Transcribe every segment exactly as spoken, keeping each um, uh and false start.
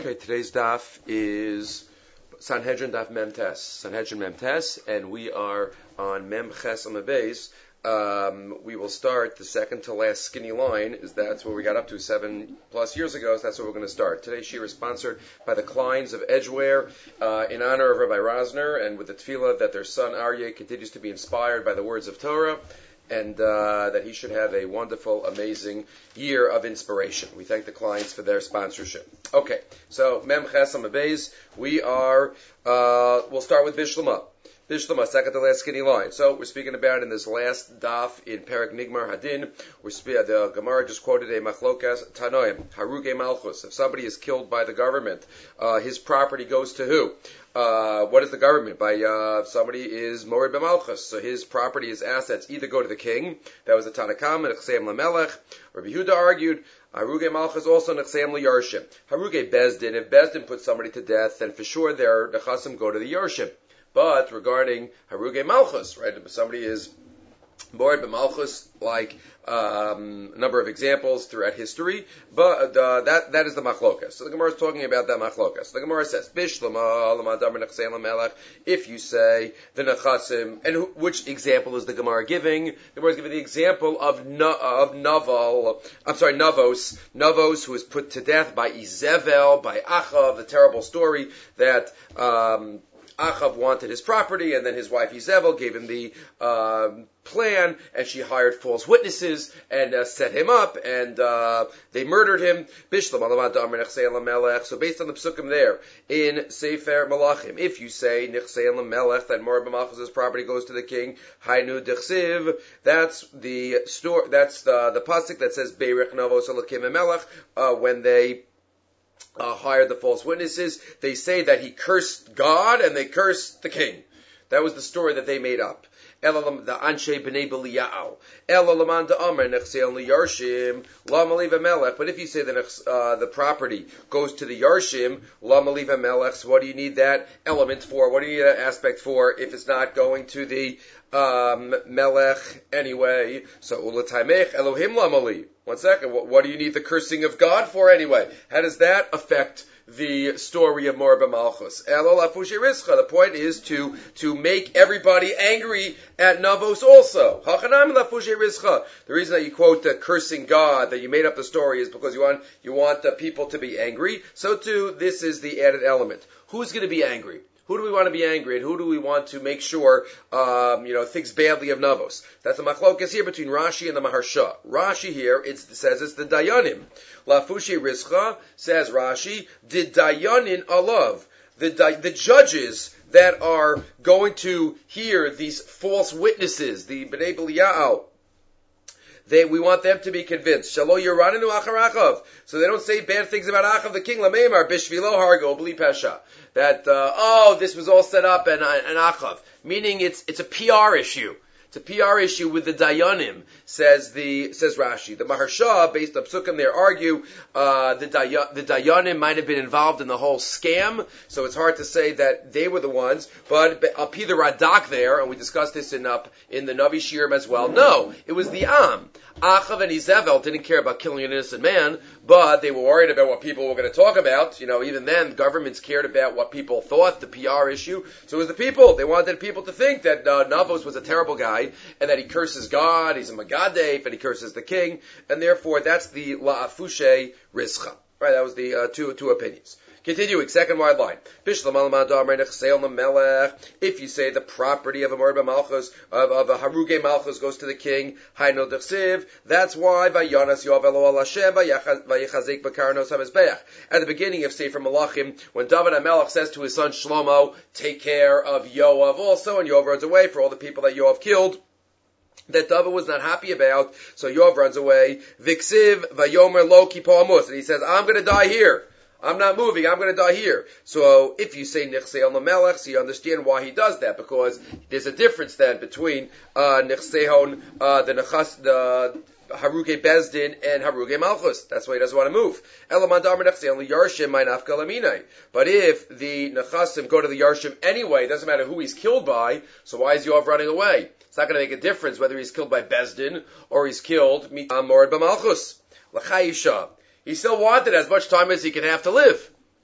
Okay, today's daf is Sanhedrin daf Memtes. Sanhedrin Memtes, and we are on Mem Ches Amabez. Um, we will start the second to last skinny line, is that's where we got up to seven plus years ago, so that's where we're going to start. Today's shir is sponsored by the Kleins of Edgeware, uh, in honor of Rabbi Rosner, and with the tefillah that their son Aryeh continues to be inspired by the words of Torah, and uh, that he should have a wonderful, amazing year of inspiration. We thank the clients for their sponsorship. Okay, so Mem Ches Amabez, we are, uh, we'll start with Bishlama. Bishlama, second to last skinny line. So we're speaking about in this last daf in Perek Nigmar Hadin, we're spe- the Gemara just quoted a Machlokas Tanoim, Haruge Malchus. If somebody is killed by the government, uh, his property goes to who? Uh, what is the government? By uh, somebody is Morid B'Malchus, so his property, his assets either go to the king. That was the Tanakam and Nechseim LaMelech. Rabbi Yehuda argued Haruge Malchus also Nechseim LaYarshim. Haruge Bezdin, if Bezdin puts somebody to death, then for sure their Nechasim go to the Yarshim. But regarding Haruge Malchus, right, if somebody is Morid B'Malchus, like um, a number of examples throughout history, but uh, that that is the machlokas. So the Gemara is talking about that machlokas. So the Gemara says, Bishlama, Lamadam Nechseim LaMelech, if you say the Nechasim, and who, which example is the Gemara giving? The Gemara is giving the example of no, of Naval, I'm sorry, Navos, Navos, who was put to death by Izevel, by Achav, the terrible story that um, Achav wanted his property, and then his wife Izevel gave him the um, plan, and she hired false witnesses and uh, set him up, and uh, they murdered him. So based on the psukim there in Sefer Malachim, if you say Nechsein LaMelech, that Morid B'Malchus' property goes to the king, Hainu Dechsiv, that's the story. That's the the pasuk that says Beirich Navos Elokim Melech, uh, when they Uh, hired the false witnesses. They say that he cursed God and they cursed the king. That was the story that they made up. The Anshe B'nei B'liya'al. Elalaman da'amar nechseil liyarshim la maliva melech. But if you say that uh, the property goes to the yarshim, la maliva melech, so what do you need that element for? What do you need that aspect for if it's not going to the um, melech anyway? So ulataymech Elohim la mali. One second. What, what do you need the cursing of God for anyway? How does that affect the story of Morid B'Malchus? The point is to to make everybody angry at Navos also. The reason that you quote the cursing God, that you made up the story, is because you want you want the people to be angry. So too, this is the added element. Who's going to be angry? Who do we want to be angry at? Who do we want to make sure, um, you know, thinks badly of Navos? That's the machlokas here between Rashi and the Maharsha. Rashi here, it says it's the Dayanim. Lafushi Rizcha, says Rashi, the Dayanin alav. The, the judges that are going to hear these false witnesses, the B'nai B'liya'al, They, we want them to be convinced. Shalo Yeraninu Achar Achav. So they don't say bad things about Achav the king. Lameimar Bishvilo Hargo Bli Pesha. That uh, oh, this was all set up and and Achav. Meaning it's it's a P R issue. It's a P R issue with the Dayanim, says the says Rashi. The Maharsha, based on Psukim, there argue uh, the Day- the Dayanim might have been involved in the whole scam, so it's hard to say that they were the ones. But up the Radak there, and we discussed this in up in the Navi Shirim as well. No, it was the Am. Achav and Izevel didn't care about killing an innocent man, but they were worried about what people were going to talk about. You know, even then, governments cared about what people thought, the P R issue. So it was the people. They wanted people to think that uh, Navos was a terrible guy, and that he curses God, he's a Magadef, and he curses the king, and therefore that's the La'afushe Rizcha. Right, that was the uh, two two opinions. Continuing, second wide line. If you say the property of a Morid B'Malchus, of, of a Haruge Malchus goes to the king, Haino Dechsiv, that's why Vayonas Yovelo al Hashem Vayichazik B'Karnos HaMizbeach. At the beginning of Sefer Malachim, when David HaMelech says to his son Shlomo, take care of Yoav also, and Yoav runs away for all the people that Yoav killed, that David was not happy about, so Yoav runs away. Viksiv Vayomer Lo Kipo Amos, and he says, I'm going to die here. I'm not moving, I'm going to die here. So if you say Nechseon LaMelech, so you understand why he does that, because there's a difference then between uh, Nechseon, uh, the Nechas, the Haruge Bezdin and Haruge Malchus. That's why he doesn't want to move. But if the Nechasim go to the Yarshim anyway, it doesn't matter who he's killed by, so why is Yoav running away? It's not going to make a difference whether he's killed by Bezdin or he's killed Morid B'Malchus. L'chayisha. He still wanted as much time as he could have to live.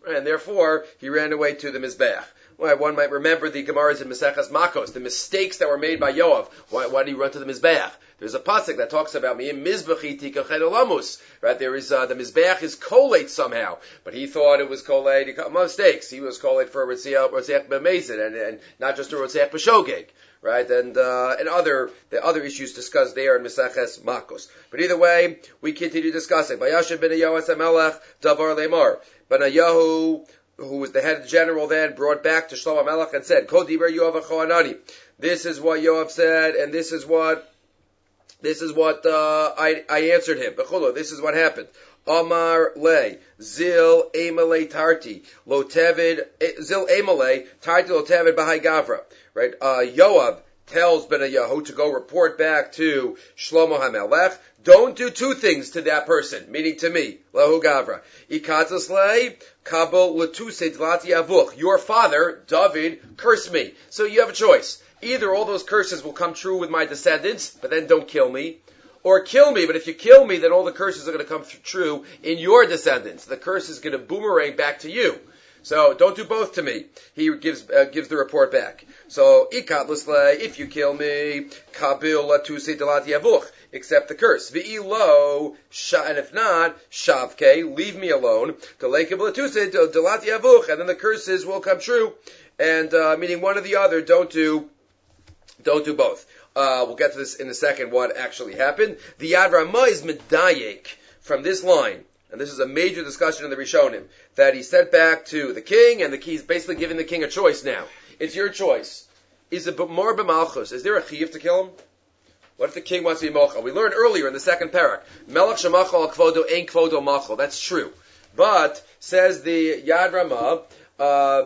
and therefore he ran away to the Mizbeach. Well, one might remember the Gemaras in Maseches Makos, the mistakes that were made by Yoav. Why, why did he run to the Mizbeach? There's a pasuk that talks about me in Mizbechi tikached olamus. Right, there is uh, the Mizbeach is collate somehow, but he thought it was collate. Mistakes. He was collate for a Rotzeach b'Mezid and, and not just a Rotzeach b'Shogeg. Right, and uh, and other the other issues discussed there in Maseches Makos. But either way, we continue discussing. Vayashiv ben Yoas HaMelech davar lemar. Benayahu, who was the head general then, brought back to Shlomo HaMelech and said, Kol diber Yoav HaChoanani. This is what Yoav said, and this is what this is what uh, I I answered him. B'chulo, this is what happened. Amar le zil emale tarti lo tevid zil emale tarti lo tevid b'hai gavra. Right, uh, Yoav tells Benayahu to go report back to Shlomo HaMelech. Don't do two things to that person, meaning to me, lahu gavra. Ikatzas le kabel letuse dlati avuch. Your father David cursed me, so you have a choice. Either all those curses will come true with my descendants, but then don't kill me. Or kill me, but if you kill me, then all the curses are going to come th- true in your descendants. The curse is going to boomerang back to you. So don't do both to me. He gives uh, gives the report back. So ikat l'slei, if you kill me, kabil latuse delati avuch, accept the curse. V'ilo, and if not, shavke, leave me alone. Delekib latuse delati avuch, and then the curses will come true. And uh, meaning one or the other. Don't do, don't do both. Uh, we'll get to this in a second, what actually happened. The Yad Ramah is medayek from this line, and this is a major discussion in the Rishonim, that he sent back to the king, and the he's basically giving the king a choice now. It's your choice. Is it more b'malchus? Is there a chiyuv to kill him? What if the king wants to be mochel? We learned earlier in the second parak, melech shemachal al kvodo ein kvodo machal. That's true. But, says the Yad Ramah, uh,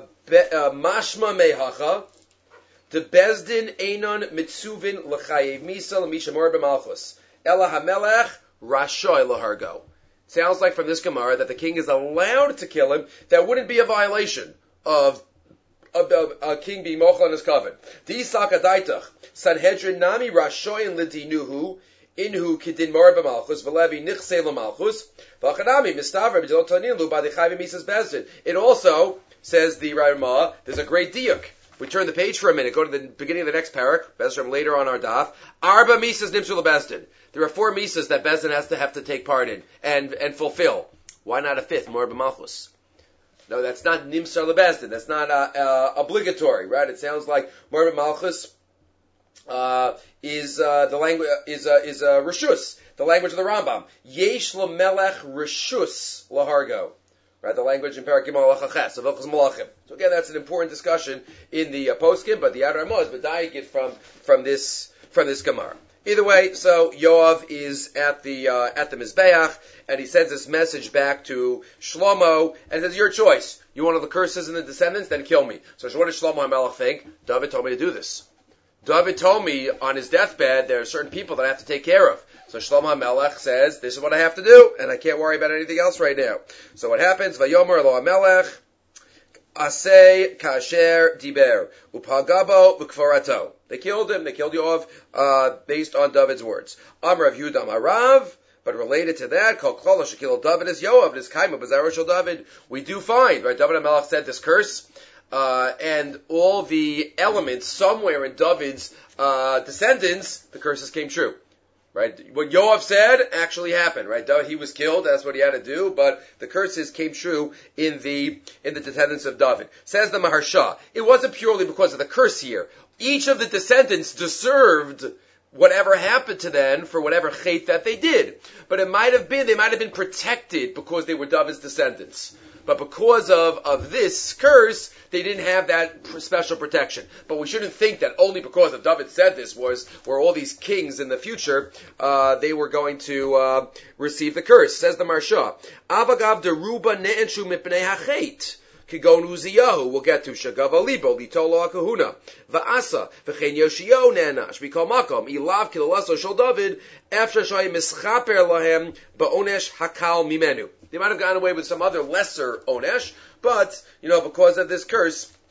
mashma mehacha, the Bezdin Einon Mitzuvin L'chayev Misa L'mishamor B'malchus Ela HaMelech Rashoy L'hargo. Sounds like from this Gemara that the king is allowed to kill him. That wouldn't be a violation of of a king being mochel on his coven. Disak Adaitach Sanhedrin Nami Rashoy L'dinuhu Inhu Kidin Mor B'malchus V'levi Nichse L'malchus V'achanami Mistavra B'dil Tonin Lu B'di Chayv Misas Bezdin. It also says the Ramah. There's a great diuk. We turn the page for a minute, go to the beginning of the next parak, Bezram later on our daf. Arba misas nimsul lebezdin. There are four misas that Bezdin has to have to take part in and and fulfill. Why not a fifth, more b'malchus? No, that's not nimsar lebezdin. That's not uh, uh, obligatory, right? It sounds like more b'malchus uh, is uh, the language is uh, is uh, rishus, the language of the Rambam. Yesh lemelech rishus lahargo. Right, the language in Parak Gimel Lachaches of Ilchos Malachim. So again, that's an important discussion in the uh, poskim, but the Yad Ramah is medayek it from from this from this Gemara. Either way, so Yoav is at the uh, at the Mizbeach, and he sends this message back to Shlomo, and says, "Your choice. You want all the curses and the descendants, then kill me." So what does Shlomo HaMelech think? David told me to do this. David told me on his deathbed there are certain people that I have to take care of. So Shlomo HaMelech says, this is what I have to do, and I can't worry about anything else right now. So what happens? Vayomer lo HaMelech, aseh kasher diber, upagabo ukvarato. They killed him, they killed Yoav, uh, based on David's words. Amar of Yudam Arav, but related to that, Kol Kol Shekil David is Yoav, this Kaima Bazaroshel David. We do find, right? David HaMelech said this curse, uh, and all the elements somewhere in David's uh, descendants, the curses came true. Right? What Yoav said actually happened, right? He was killed, that's what he had to do, but the curses came true in the, in the descendants of David. Says the Maharsha, it wasn't purely because of the curse here. Each of the descendants deserved whatever happened to them for whatever chait that they did. But it might have been, they might have been protected because they were David's descendants. But because of, of this curse, they didn't have that special protection. But we shouldn't think that only because of David said this was, were all these kings in the future, uh, they were going to, uh, receive the curse. Says the Maharsha, Avagav deruba ne'enshu mipnei hachet. Kigon Uziyahu, we'll get to Shagav Alibo, Litolo Akahuna, Va'asa, V'chein Yoshio Nenash, B'kol Makom, Ilav Kilalaso Shol David, After Shoy Mischaper Lahem, Ba'onesh Hakal Mimenu. They might have gotten away with some other lesser Onesh, but, you know, because of this curse,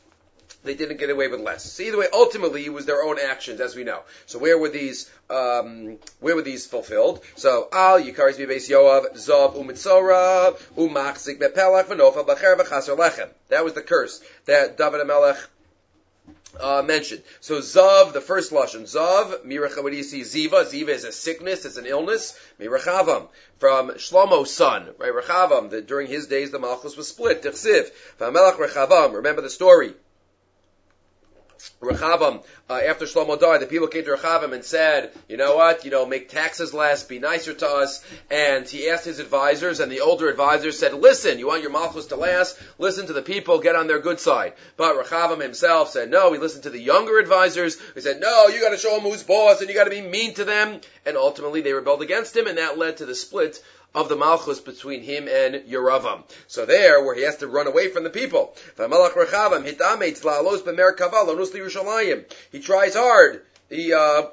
they didn't get away with less. So either way, ultimately, it was their own actions, as we know. So where were these, um, where were these fulfilled? So, Al, Yikaris Bebeis Yoav, Zav, Umitzora, Umachzik, Bepelach, Venofa, Bacher, V'chaser Lechem. That was the curse that David HaMelech Uh, mentioned. So Zav, the first lashon, Zav, Miracha, what do you see? Ziva, Ziva is a sickness, it's an illness. Mirachavam, from Shlomo's son, right? Rechavam, that during his days the Malchus was split. Tichsiv, V'amelach Rechavam, remember the story. Rechavam, uh, after Shlomo died, the people came to Rechavam and said, you know what, you know, make taxes less, be nicer to us. And he asked his advisors, and the older advisors said, listen, you want your malchus to last? Listen to the people, get on their good side. But Rechavam himself said, no, he listened to the younger advisors. He said, no, you gotta show them who's boss, and you gotta be mean to them. And ultimately they rebelled against him, and that led to the split of the Malchus between him and Yeravam. So there, where he has to run away from the people. He tries hard. He, uh,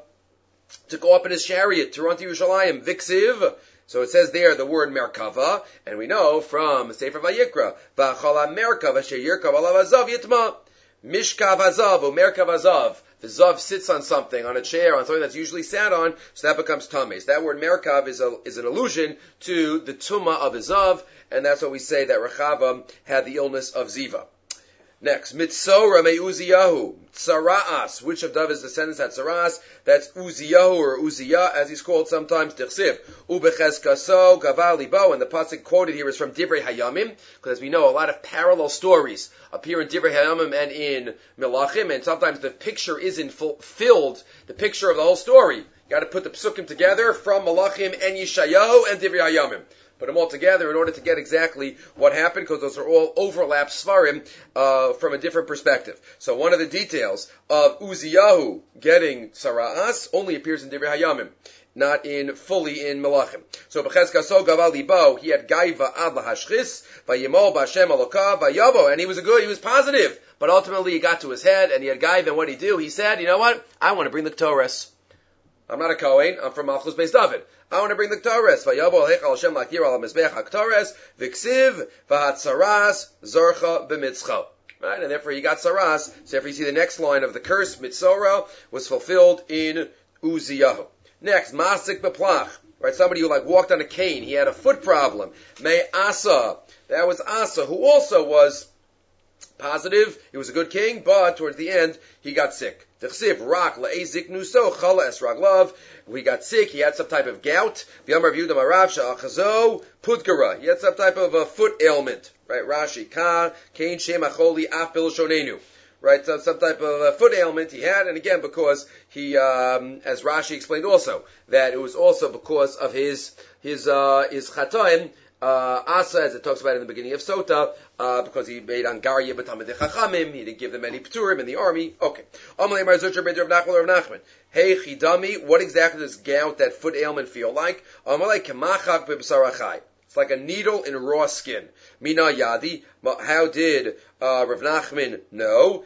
to go up in his chariot to run to Yerushalayim. Viksiv. So it says there the word Merkava, and we know from Sefer Vayikra, V'achala Merkava sheyirkav alav azav yitma. Mishkav azav, or Merkav azav. The Zav sits on something, on a chair, on something that's usually sat on, so that becomes Tames. That word Merkav is a, is an allusion to the Tumah of a Zav, and that's what we say that Rechavam had the illness of Ziva. Next, Mitzora me Uziyahu, Tsara'as. Which of David's descendants had Tsara'as? That's Uziyahu or Uziyah, as he's called sometimes, Tichsiv. Ubechezkaso, Gavalibo, and the pasuk quoted here is from Divrei Hayamim, because as we know, a lot of parallel stories appear in Divrei Hayamim and in Melachim, and sometimes the picture isn't fulfilled, the picture of the whole story. You got to put the psukim together from Melachim and Yeshayahu and Divrei Hayamim. Put them all together in order to get exactly what happened, because those are all overlap svarim uh, from a different perspective. So one of the details of Uziyahu getting Sara'as only appears in Divrei Hayamim, not in fully in Melachim. So B'chezkaso gaval libo, he had gaiva ad lahashchis, vayimo b'Hashem alokav vayavo, and he was a good, he was positive, but ultimately he got to his head and he had gaiva, and what did he do? He said, you know what? I want to bring the Torahs. I'm not a Kohen, I'm from Malchus Beis David. I want to bring the Ktores. Vayavo heichal Hashem lakir al mizbeach haKtores v'ksiv v'hatzaras zorcha b'mitzcha. Right, and therefore he got saras. So therefore you see the next line of the curse, mitzora, was fulfilled in Uziyahu. Next, masik beplach. Right, somebody who like walked on a cane. He had a foot problem. May Asa. That was Asa, who also was positive. He was a good king, but towards the end he got sick. Tichsiv rak la'ezik nuso chala es raglav. He got sick. He had some type of gout. V'yamar v'yudam arav sha'achazo pudgara. He had some type of a foot ailment. Right, Rashi ka kain shem acholi af bilshonenu. Right, so some type of a foot ailment he had, and again because he, um, as Rashi explained also, that it was also because of his his uh, his chatoim. Uh, Asa, as it talks about in the beginning of Sota, uh, because he made Angarya b'Talmidei Chachamim, he didn't give them any Pturim in the army. Okay. Amalei Mar Zucher Beit Rav Nachman Rav Nachman. Hey Chidami, what exactly does gout, that foot ailment, feel like? Amalei Kemachak b'B'Sarachai. It's like a needle in raw skin. Mina Yadi. How did uh, Rav Nachman know?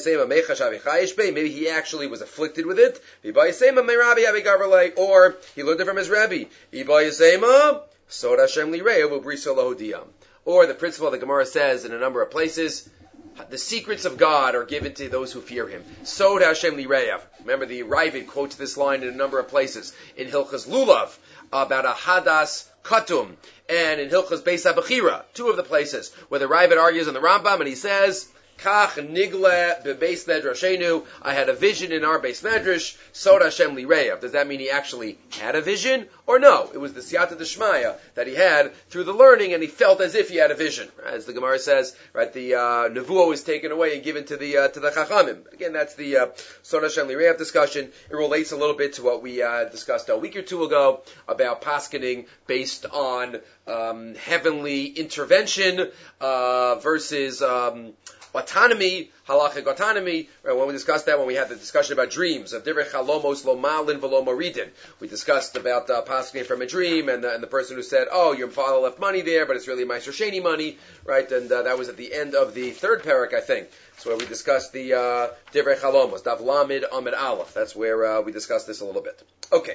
Maybe he actually was afflicted with it. Or he learned it from his Rebbe. Sod Hashem Lirei Ubrisa Lohudiyam. Or the principle the Gemara says in a number of places, the secrets of God are given to those who fear Him. Sod Hashem Lirei. Remember the Ravid quotes this line in a number of places. In Hilchas Lulav, about a Hadas Katum, and in Hilchas Beis HaBechira, two of the places where the Ravid argues on the Rambam, and he says, Kach nigle bebeis medrashenu. I had a vision in our Beis Medrash. Sod Hashem lireyav. Does that mean he actually had a vision, or no? It was the siyata d'shmaya that he had through the learning, and he felt as if he had a vision. As the Gemara says, right? The uh, nevuah was taken away and given to the uh, to the chachamim. Again, that's the uh, Sod Hashem lireyav discussion. It relates a little bit to what we uh, discussed a week or two ago about paskening based on um, heavenly intervention uh, versus. Um, Autonomy, halachic autonomy, right, when we discussed that, when we had the discussion about dreams, of divrei chalomos lo malin v'lo moridin. We discussed about uh, paskening from a dream, and, uh, and the person who said, oh, your father left money there, but it's really Meiser Sheni money, right, and uh, that was at the end of the third parak, I think. That's where we discussed the uh, divrei chalomos, Dav Lamed Amid Aleph. That's where uh, we discussed this a little bit. Okay.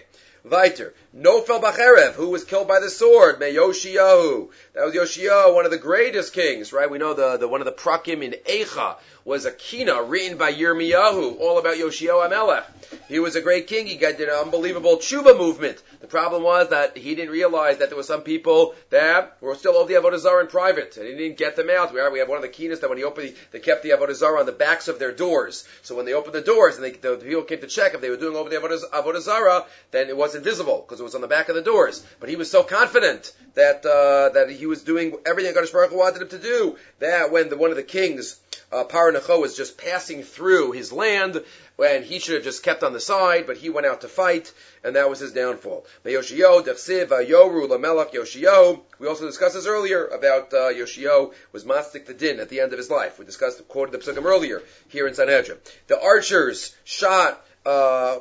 Viter. Nofel Bacherev, who was killed by the sword. Me Yoshiyahu. That was Yoshiyahu, one of the greatest kings, right? We know the, the one of the prakim in Eicha was a kina written by Yirmiyahu, all about Yoshiyahu HaMelech. He was a great king. He got, did an unbelievable tshuva movement. The problem was that he didn't realize that there were some people that were still over the Avodah Zarah in private, and he didn't get them out. We, are, we have one of the kinas that when he opened, they kept the Avodah Zarah on the backs of their doors. So when they opened the doors and they, the, the people came to check if they were doing over the Avodah, Avodah Zarah, then it wasn't visible because it was on the back of the doors. But he was so confident that uh, that he was doing everything HaKadosh Baruch Hu wanted him to do, that when the, one of the kings, uh, Paranecho, was just passing through his land, when he should have just kept on the side, but he went out to fight, and that was his downfall. Yoshio, Dechsiv, Yoru, Lamelach, Yoshio. We also discussed this earlier about uh, Yoshio was mastik the din at the end of his life. We discussed, quoted the psukim earlier here in Sanhedrin. The archers shot uh,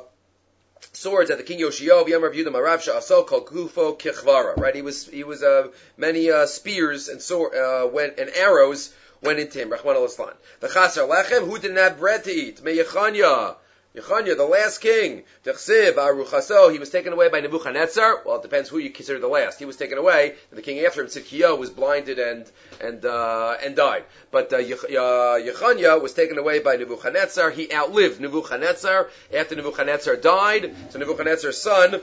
swords at the king Yoshio. V'yamar v'yudam arav sha'asol kol kufo kichvara. Right, he was he was uh, many uh, spears and sword uh, went and arrows went into him. Rachman al-Islan. The Chaser Lechem, who didn't have bread to eat? Me Yechanya. Yechanya, the last king. Techsiv, Aruchaso, he was taken away by Nebuchadnezzar. Well, it depends who you consider the last. He was taken away, and the king after him, Tzidkiyahu, was blinded and and uh, and died. But uh, Yechanya was taken away by Nebuchadnezzar. He outlived Nebuchadnezzar. After Nebuchadnezzar died, so Nebuchadnezzar's son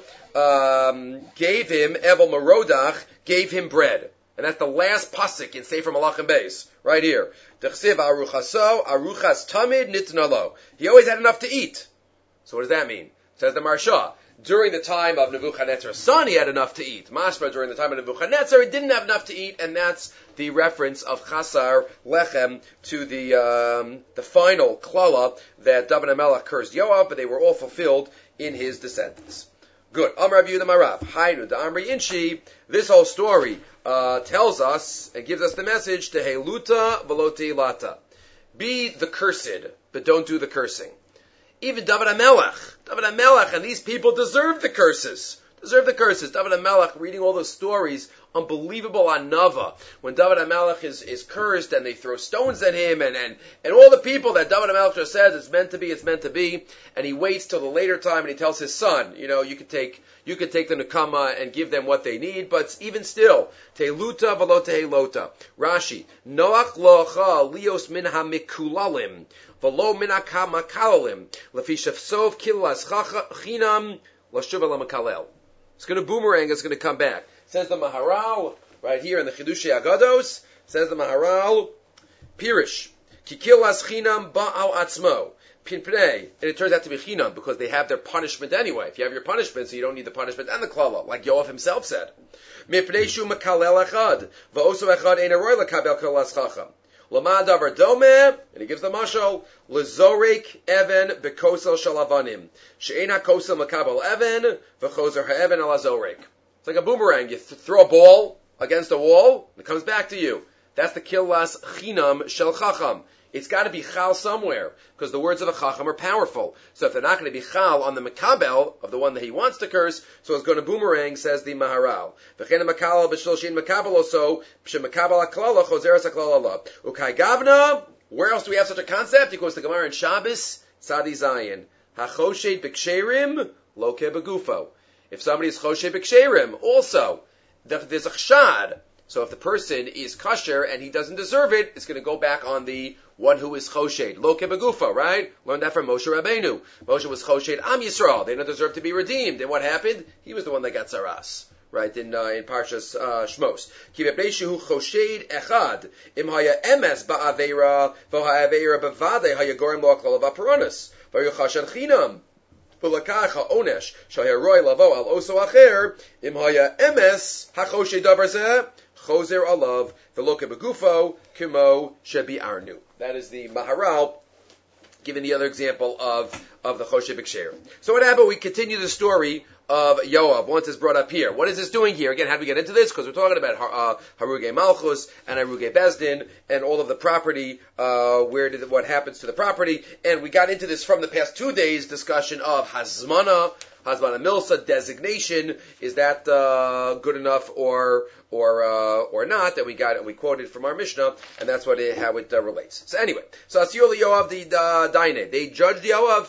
um, gave him, Evel Merodach, gave him bread. And that's the last pasuk in Sefer Malachim Beis, right here. Dechsiv aruchaso, aruchas tamid nitnalo. He always had enough to eat. So what does that mean? Says the Marsha. During the time of Nebuchadnezzar's son, he had enough to eat. Mashma, during the time of Nebuchadnezzar, he didn't have enough to eat, and that's the reference of Chasar Lechem to the um, the final klala that David HaMelech cursed Yoav, but they were all fulfilled in his descendants. Good. Amar Yehuda Marav. Hainu da Amri Inshi. This whole story uh, tells us and gives us the message to Heluta Velote Lata. Be the cursed, but don't do the cursing. Even David HaMelech, David HaMelech, and these people deserve the curses. Deserve the curses. David HaMelech, reading all those stories, unbelievable on Nava, when David HaMelech is, is cursed and they throw stones at him, and, and, and all the people that David HaMelech just says, it's meant to be, it's meant to be, and he waits till the later time and he tells his son, you know, you could take, you could take the Nekama and give them what they need, but even still, Teluta v'lo tehelota. Rashi, Noach locha lios min ha-mikulalim, v'lo min ha-makalalim, lefi shefsov kilas chinam, l'shuva l'makalel. It's going to boomerang, it's going to come back. Says the Maharal, right here in the Chidushei Agados, says the Maharal, Pirish, Kikilas Chinam Ba'al Atzmo, Pinpnei, and it turns out to be Chinam, because they have their punishment anyway. If you have your punishment, so you don't need the punishment and the Klala, like Yoav himself said. Mipnei Shu Makalel Echad, V'osu Echad Ein Aroi L'Kabel Kilas Chacham. Lama davar domeh, and he gives the mashal, lezorek even bekosel shalavanim. She'ein hakosel makabel even, v'chozer ha'even ala zorek. It's like a boomerang. You th- throw a ball against a wall, and it comes back to you. That's the killas chinam shel chacham. It's got to be chal somewhere, because the words of a chacham are powerful. So if they're not going to be chal on the makabel of the one that he wants to curse, so it's going to boomerang, says the Maharal. V'chein makal b'shilshin makabel also, b'shemakabel haklala chozeres haklala. Ukai gavna, where else do we have such a concept? He goes to Gemara in Shabbos, Tzadi Zayin. Hachoshed b'ksherim, loke begufo. If somebody is choshed b'ksherim, also, there's a chshad. So if the person is kosher and he doesn't deserve it, it's going to go back on the one who is choshed. Lo kebegufa, right? Learned that from Moshe Rabbeinu. Moshe was choshed Am Yisrael. They don't deserve to be redeemed. And what happened? He was the one that got zaras. Right, in, uh, in Parshas, uh, Shmos. Ki bepneishu choshed echad, im haya emes ba'aveira, vo ha'aveira bevade haya gorem lo aklol avaparonis, vo yuchashan chinam. V'lakach ha'onesh, shaya roi lavo al oso acher, im haya emes ha'choshed davar zeh, Choser alav v'loke begufo kimo shebi arnu. That is the Maharal, given the other example of of the Choshe B'Ksher. So what happened? We continue the story of Yoav once it's brought up here. What is this doing here? Again, how do we get into this? Because we're talking about uh, Haruge Malchus and Haruge Bezdin and all of the property, uh, where did what happens to the property. And we got into this from the past two days discussion of Hazmana, Hazmana Milsa designation. Is that uh, good enough or or uh, or not? That we got we quoted from our Mishnah, and that's what it, how it uh, relates. So anyway, so Asiyol Yoav the uh, Daine, they judged Yoav.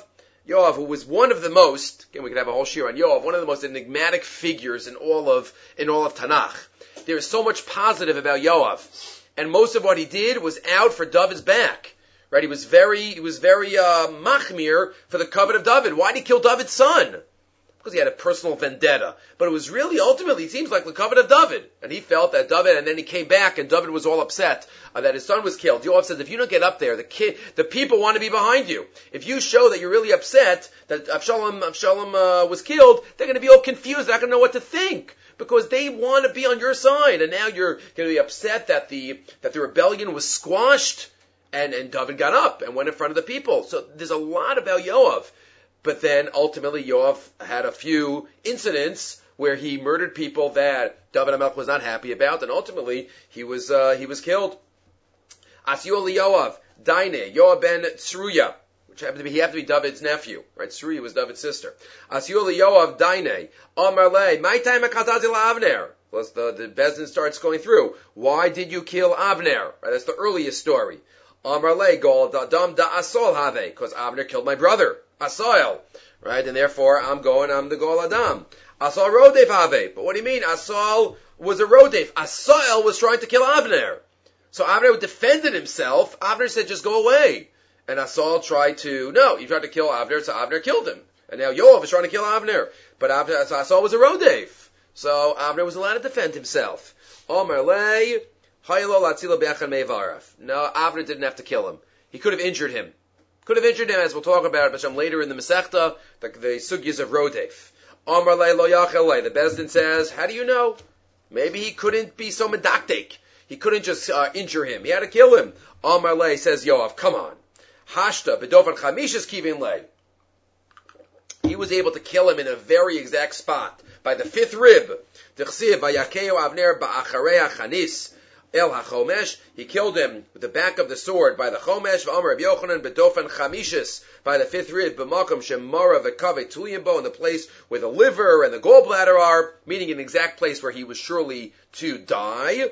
Yoav, who was one of the most, again we could have a whole shir on Yoav, one of the most enigmatic figures in all of in all of Tanakh. There is so much positive about Yoav, and most of what he did was out for David's back. Right? He was very he was very uh, machmir for the covet of David. Why did he kill David's son? Because he had a personal vendetta. But it was really, ultimately, it seems like the covet of David. And he felt that David, and then he came back, and David was all upset uh, that his son was killed. Yoav says, if you don't get up there, the kid, the people want to be behind you. If you show that you're really upset that Absalom, Absalom uh, was killed, they're going to be all confused. They're not going to know what to think. Because they want to be on your side. And now you're going to be upset that the, that the rebellion was squashed, and, and David got up and went in front of the people. So there's a lot about Yoav. But then ultimately Yoav had a few incidents where he murdered people that David HaMelech was not happy about, and ultimately he was uh, he was killed. Asiol Yoav, Daine, Yoav ben Tzruya, which happened to be he happened to be David's nephew, right? Tzruya was David's sister. Asiol Yoav, Daine, Amar Le, my time akatazi Avner. Plus the the Bezdin starts going through. Why did you kill Avner? Right, that's the earliest story. Amar Le, Gol Dam da Asol Have, because Avner killed my brother. Asael, right? And therefore, I'm going, I'm the Gol Adam. Asal Rodef Have. But what do you mean? Asal was a Rodef. Asael was trying to kill Avner. So Avner defended himself. Avner said, just go away. And Asal tried to, no, he tried to kill Avner, so Avner killed him. And now Yoav is trying to kill Avner. But Avner, so Asal was a Rodef. So Avner was allowed to defend himself. Omer Le, Haylo Latzila Be'achan Me'varaf. No, Avner didn't have to kill him. He could have injured him. Could have injured him, as we'll talk about it later in the Masechta, the, the sugyas of Rodef. Amar le lo yachel le. The Bezdin says, how do you know? Maybe he couldn't be so medactic. He couldn't just uh, injure him. He had to kill him. Amar le, says Yoav, come on. Hashta bedofan chamishas kivin le. He was able to kill him in a very exact spot, by the fifth rib. T'chsiv vayakeu Avner ba'acharei chanis. El HaChomesh, he killed him with the back of the sword by the Chomesh, V'Amar Rabbi Yochanan B'Dofan Chamishis, by the fifth rib, B'Makom Shemara V'Kaveh Tuliyimbo, in the place where the liver and the gallbladder are, meaning an exact place where he was surely to die.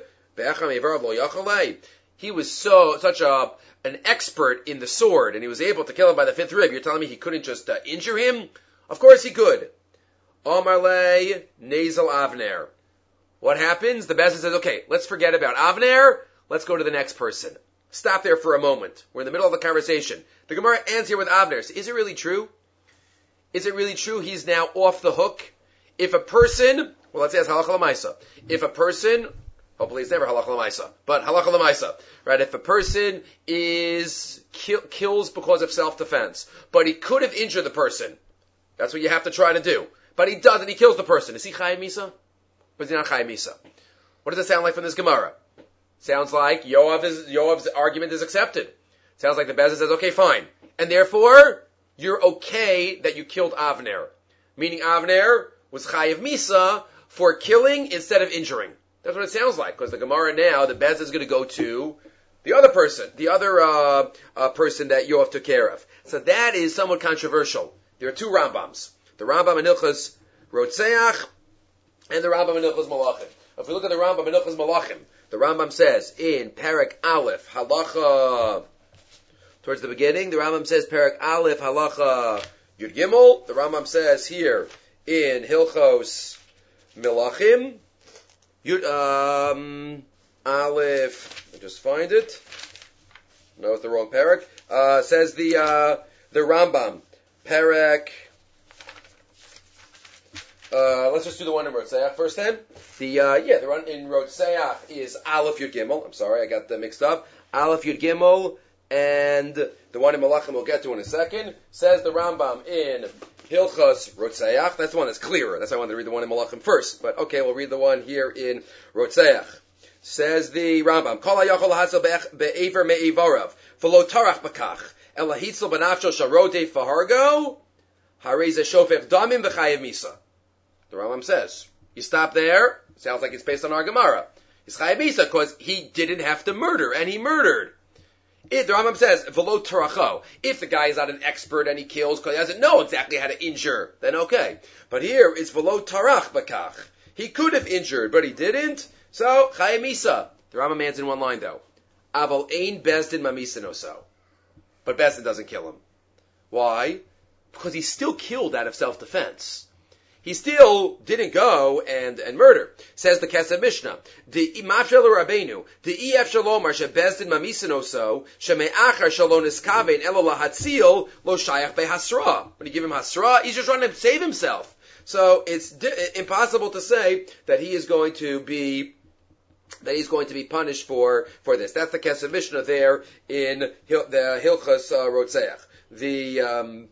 He was so, such a, an expert in the sword, and he was able to kill him by the fifth rib. You're telling me he couldn't just uh, injure him? Of course he could. Amar Le, Nazel Avner. What happens? The Bezdin says, okay, let's forget about Avner. Let's go to the next person. Stop there for a moment. We're in the middle of the conversation. The Gemara ends here with Avner. So is it really true? Is it really true he's now off the hook? If a person, well, let's ask halacha l'maisa. If a person, hopefully it's never halacha l'maisa, but halacha l'maisa, right? If a person is kill, kills because of self-defense, but he could have injured the person, that's what you have to try to do. But he doesn't. He kills the person. Is he chayav misa? But he's not chayav misa. What does it sound like from this Gemara? Sounds like Yoav is, Yoav's argument is accepted. Sounds like the Bezdin says, okay, fine. And therefore, you're okay that you killed Avner. Meaning Avner was chayav misa for killing instead of injuring. That's what it sounds like. Because the Gemara now, the Bezdin is going to go to the other person, the other uh, uh, person that Yoav took care of. So that is somewhat controversial. There are two Rambams. The Rambam in Hilchos Rotzeach and the Rambam in Hilchos Malachim. If we look at the Rambam in Hilchos Malachim, the Rambam says in Perek Aleph, Halacha, towards the beginning, the Rambam says Perek Aleph, Halacha Yud Gimel. The Rambam says here in Hilchos Malachim, Yud, um, Aleph, let me just find it. No, it's the wrong Perek. Uh, says the, uh, the Rambam, Perek, Uh, let's just do the one in Rotzeach first then. The, uh, yeah, the one in Rotzeach is Aleph Yud Gimel. I'm sorry, I got them mixed up. Aleph Yud Gimel, and the one in Malachim we'll get to in a second. Says the Rambam in Hilchos Rotzeach. That's the one that's clearer. That's why I wanted to read the one in Malachim first. But okay, we'll read the one here in Rotzeach. Says the Rambam, Kol ha'yachol ha'asel be'ever me'evarav, v'lo tarach b'kach, el ha'hitzel b'nafsho sharodei fahargo, harei ze shofech damim b'chayev misa. The Rambam says, you stop there, sounds like it's based on our Gemara. It's chayav misa because he didn't have to murder, and he murdered. It, the Rambam says, v'lo taracho. If the guy is not an expert and he kills because he doesn't know exactly how to injure, then okay. But here, it's v'lo tarach b'kach. He could have injured, but he didn't, so chayav misa. The Rambam adds in one line though. Aval ein Bezdin mamisin oso. But Bezdin doesn't kill him. Why? because he still killed out of self-defense. He still didn't go and, and murder. Says the Kesef Mishnah. The Imafshel Rabbeinu, the Ef Shalomar Shebezdin Mamisinoso, Sheme'achar Shalon Iskavein Elo Lahatzil, Lo Shayach Behasra. When you give him Hasra, he's just trying to save himself. So it's di- impossible to say that he is going to be that he's going to be punished for, for this. That's the Kesef Mishnah there in Hil- the Hilchas uh, Rotzeach. The um,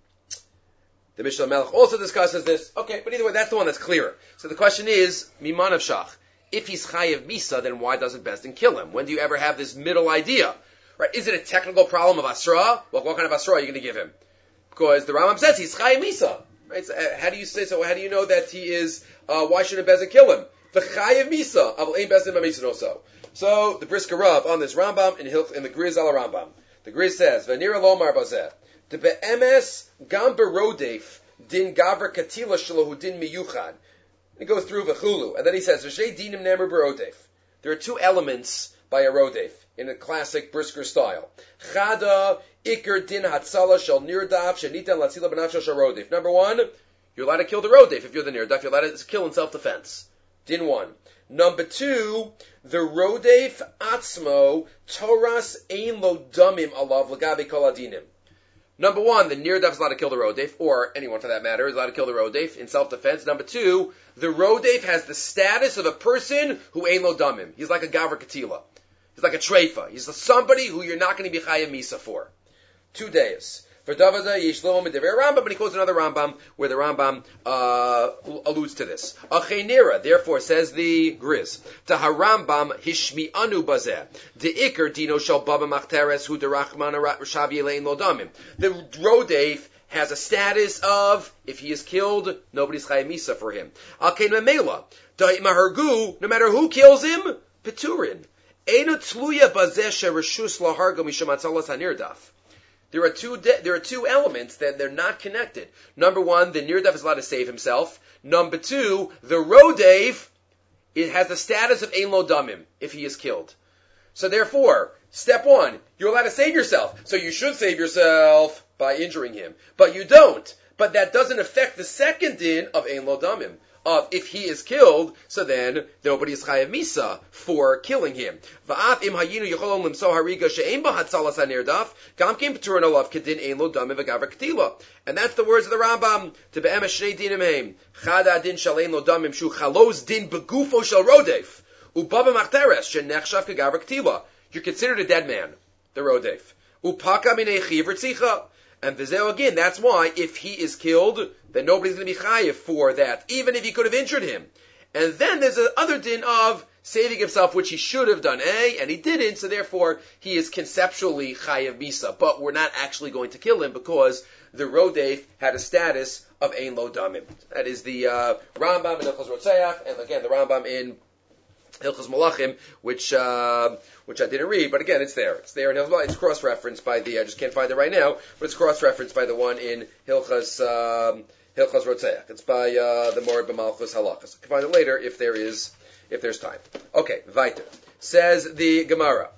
The Mishnah Melech also discusses this. Okay, but either way, that's the one that's clearer. So the question is, Miman of Shach. If he's Chayev Misa, then why doesn't Bezdin kill him? When do you ever have this middle idea? Right? Is it a technical problem of Asra? Well, what kind of Asra are you going to give him? Because the Rambam says he's Chayev Misa. Right? So, uh, how do you say so? How do you know that he is? Uh, why shouldn't Bezdin kill him? The Chayev Misa of Ein Bezdin Mamisin also. So the Brisker Rav on this Rambam in, Hilch, in the Griz al Rambam. The Griz says, V'nira Lomar Bazeh. The be'emes gam berodef din gavra katila shalohu din miyuchad. He goes through v'chulu, and then he says v'shnei dinim nemer berodef. There are two elements by a rodef in a classic Brisker style. Chada ikar din hatzala shal nirdaf shenitan latzila b'nafshel shal rodef. Number one, you're allowed to kill the rodef if you're the nirdaf. You're allowed to kill in self-defense. Din one. Number two, the rodef atzmo toras ein lo damim alav lagabe kol adinim. Number one, the nirdaf is allowed to kill the rodef, or anyone for that matter is allowed to kill the rodef in self-defense. Number two, the rodef has the status of a person who ain't lo damim. He's like a gavra katila. He's like a treifa. He's somebody who you're not going to be chayav misa for. Two days. For Davaza Yishlo Medever Rambam, but he quotes another Rambam where the Rambam uh, alludes to this. Achenira, therefore, says the Griz, Taharambam Hishmi Anu Bazeh, the Iker Dino Shal Baba Machteres Hu Derachman Rashavi Elaine Lodamim. The rodef has a status of, if he is killed, nobody's Chayim Misa for him. Alkein Memela, Mahargu, no matter who kills him, Peturin. Eino Tluya Bazeh Shereshus Lahargo Mishamatzalas Hanirdaf. There are two de- there are two elements that they're not connected. Number one, the nirdaf is allowed to save himself. Number two, the rodef, it has the status of ein lo damim if he is killed. So therefore, step one, you're allowed to save yourself. So you should save yourself by injuring him. But you don't. But that doesn't affect the second din of ein lo damim. Of if he is killed, so then nobody is chayav misa for killing him. Va'af im hayinu yicholom limso hariga she'ein ba hatzalas hanirdaf gam kein p'turin olav kedin ein lo damim v'gavra ketila. And that's the words of the Rambam. To be'em shnei dinim heim chada din shal ein lo damim shu chalos din begufo shel rodef ubaba machteres shenechshav kegavra ketila. You're considered a dead man, the rodef. Upaka minei chiv ritzicha. And Vizeo again, that's why if he is killed, then nobody's going to be chayiv for that, even if he could have injured him. And then there's the other din of saving himself, which he should have done A, and he didn't, so therefore he is conceptually chayiv misa. But we're not actually going to kill him because the rodef had a status of ein lo damim. That is the uh, Rambam in Hilchos Rotzeach, and again the Rambam in Hilchos Malachim, which uh, which I didn't read, but again, it's there. It's there in Hilchos. It's cross-referenced by the. I just can't find it right now, but it's cross-referenced by the one in Hilchos um, Hilchos Rotzeach. It's by uh, the Morid B'Malchus Halachas. You can find it later if there is if there's time. Okay, weiter. Says the Gemara.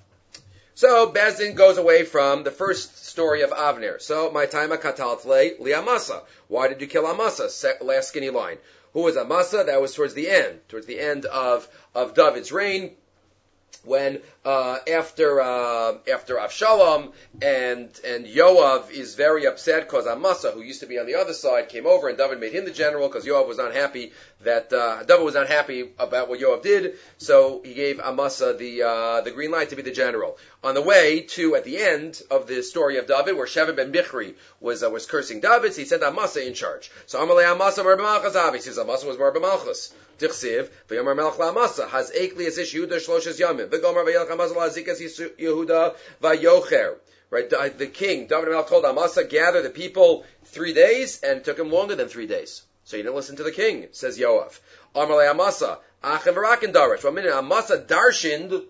So Bezdin goes away from the first story of Avner. So my time kataltle liamasa. Why did you kill Amasa? Last skinny line. Who was Amasa? That was towards the end, towards the end of, of David's reign, when uh, after uh, after Avshalom and and Yoav is very upset because Amasa, who used to be on the other side, came over and David made him the general because Yoav was not happy that uh, David was not happy about what Yoav did, so he gave Amasa the uh, the green light to be the general. On the way to at the end of the story of David, where Sheva ben Bichri was uh, was cursing David, so he sent Amasa in charge. So Amalei Amasa Mar b'Malchus Abi, he says Amasa was Mar b'Malchus. Tichsiv v'Yomer Melech LaAmasa has Eikli Asish Yehuda Shloshes Yamim v'Gomer v'Yelech Amasa LaZikas Yehuda v'Yocher. Right, the, the king David Melech told Amasa gather the people three days, and it took him longer than three days. So he didn't listen to the king, says Yoav. Amalei Amasa Achin v'Rakin Darish. One minute Amasa darshined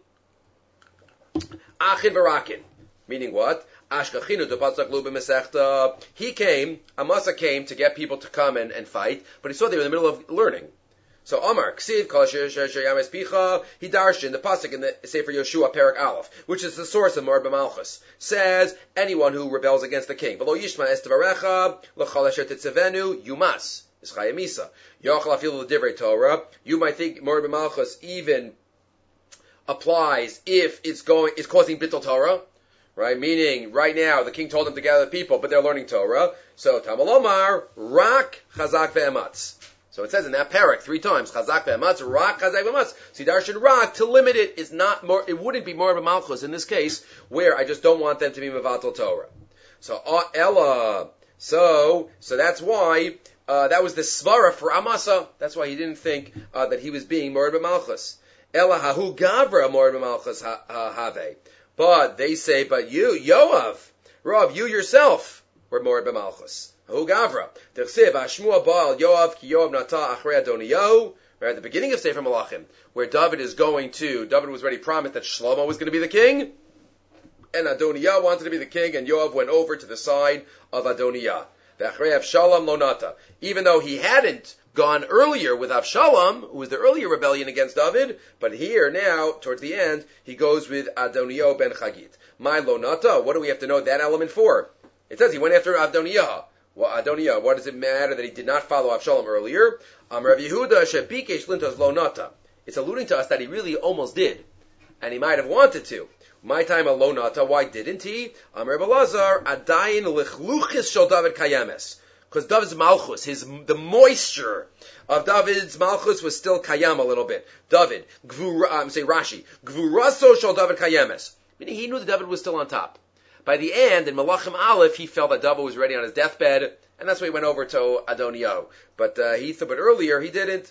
Achin v'Rakin, meaning what? He came, Amasa came to get people to come and, and fight, but he saw they were in the middle of learning. So Omar, Ksiv, Kol Yames Picha, he darshan the pasuk in the Sefer Yoshua Perak Aleph, which is the source of Mord B'Malchus, says anyone who rebels against the king. V'lo Yishma Estevarecha, L'chol Asher Tetzevenu, Yumas, is Chayamisa. Yochel Afil L'Divrei Torah. You might think Mord B'Malchus even applies if it's going, it's causing Bittul Torah, right? Meaning, right now, the king told them to gather the people, but they're learning Torah. So, Tamal Omar, Rak, Chazak Ve'ematz. So it says in that parak three times, Chazak Ve'ematz, Rak, Chazak Ve'ematz. So Darshan Rak, to limit it, is not more, it wouldn't be more of a Malchus in this case, where I just don't want them to be Mevatel Torah. So, uh, Ella, so, so that's why, uh, that was the Svara for Amasa. That's why he didn't think, uh, that he was being Mord B'Malchus. Ella Hahu Gavra Mord B'Malchus Have. But they say, but you, Yoav, Rav, you yourself were Mord B'Malchus. Hu Gavra. Tersiv Ashmua Baal Yoav Ki Yoav Nata Achrei Adoniyahu. We're at the beginning of Sefer Malachim, where David is going to. David was already promised that Shlomo was going to be the king, and Adoniyahu wanted to be the king, and Yoav went over to the side of Adoniyahu. The Achrei Avshalom Lo Nata. Even though he hadn't gone earlier with Avshalom, who was the earlier rebellion against David, but here now, towards the end, he goes with Adoniyahu ben Chagit. My Lo Nata. What do we have to know that element for? It says he went after Adoniyahu. Well, Adoniyahu, what does it matter that he did not follow Avshalom earlier? Um, Rav Yehuda shebikesh lintos lo nata. It's alluding to us that he really almost did, and he might have wanted to. My time a lo nata, why didn't he? Um, Rav Elazar adayin lichluchis shel David kayames, because David's malchus, his the moisture of David's malchus was still kayam a little bit. David, gvura, um, say Rashi, gvuraso shel David kayames, meaning he knew that David was still on top. By the end, in Malachim Aleph, he felt that David was ready on his deathbed, and that's why he went over to Adoniyahu. But uh, he thought, but earlier he didn't.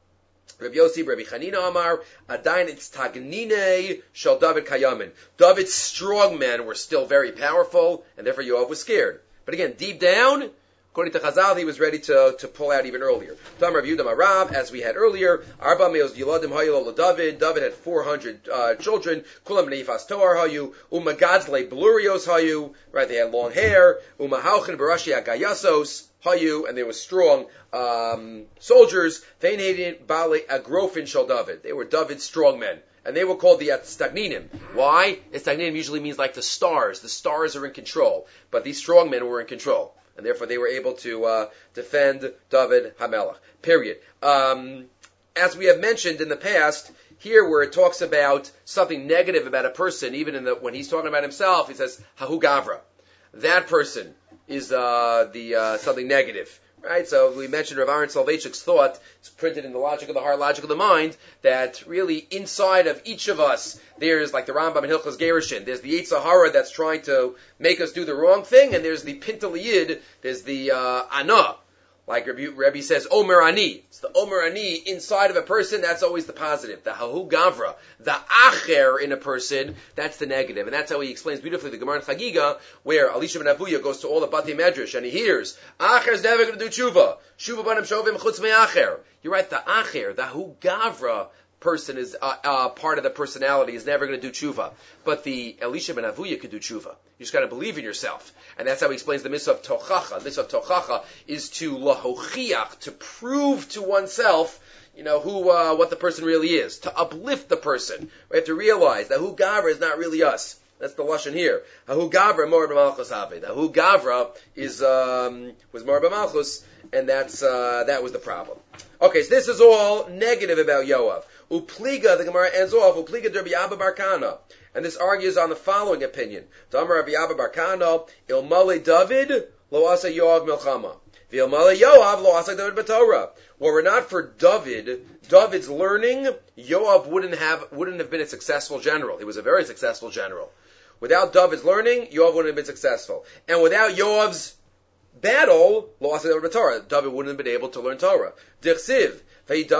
Rabbi Yossi, Rabbi Chanina Amar, Adain it's Tagnine Shal David Kayamin. David's strong men were still very powerful, and therefore Yoav was scared. But again, deep down, according to Chazal, he was ready to, to pull out even earlier. Tam Rav Yehuda Marav, as we had earlier, Arba Meos Yiladim Hayil David. David had four hundred uh, children. Kulam Neifas Toar Hayu. Umagadzle Blurios Hayu. Right, they had long hair. Umahauchen Barashi Agayasos Hayu, and they were strong um, soldiers. Vein Hadin Bale Agrofin Shal David. They were David's strong men. And they were called the Stagninim. Why? Stagninim usually means like the stars. The stars are in control. But these strong men were in control. And therefore they were able to uh, defend David HaMelech. Period. Um, as we have mentioned in the past, here where it talks about something negative about a person, even in the, when he's talking about himself, he says, Hahu Gavra. That person is uh, the uh, something negative. Right? So we mentioned Rav Aaron Soloveitchik's thought, it's printed in the Logic of the Heart, Logic of the Mind, that really inside of each of us, there's like the Rambam in Hilchos Gerushin, there's the Yetzer Hara that's trying to make us do the wrong thing, and there's the Pintel Yid, there's the uh, Ana. Like Rabbi, Rabbi says, Omer Ani. It's the Omer Ani inside of a person, that's always the positive. The Hahu Gavra, the Acher in a person, that's the negative. And that's how he explains beautifully the Gemara in Chagiga, where Elisha ben Avuya goes to all the Bati Medrash, and he hears, Acher's never going to do tshuva. Tshuva banim shovim chutz me'acher. You're right, the Acher, the Hahu Gavra person is, uh, uh, part of the personality is never going to do tshuva. But the Elisha ben Avuya could do tshuva. You just got to believe in yourself. And that's how he explains the mitzvah of tochacha. The mitzvah of tochacha is to lahochiach, to prove to oneself, you know, who, uh, what the person really is. To uplift the person. We have to realize that Hu Gavra is not really us. That's the lashon here. Hu Gavra Mor b'Malchus Have. The Hu Gavra is, um, was Mor b'Malchus, and that's, uh, that was the problem. Okay, so this is all negative about Yoav. Upliga, the Gemara ends off, Upliga Rabbi Abba Bar Kana. And this argues on the following opinion. Damar Rabbi Abba Bar Kana, Ilmale David, Lo Asa Yoav Milchama. V'ilmale Yoav, Lo Asa David B'Torah. Were it not for David, David's learning, Yoav wouldn't have, wouldn't have been a successful general. He was a very successful general. Without David's learning, Yoav wouldn't have been successful. And without Yoav's battle, Lo Asa David B'Torah, David wouldn't have been able to learn Torah. Dichsiv. So it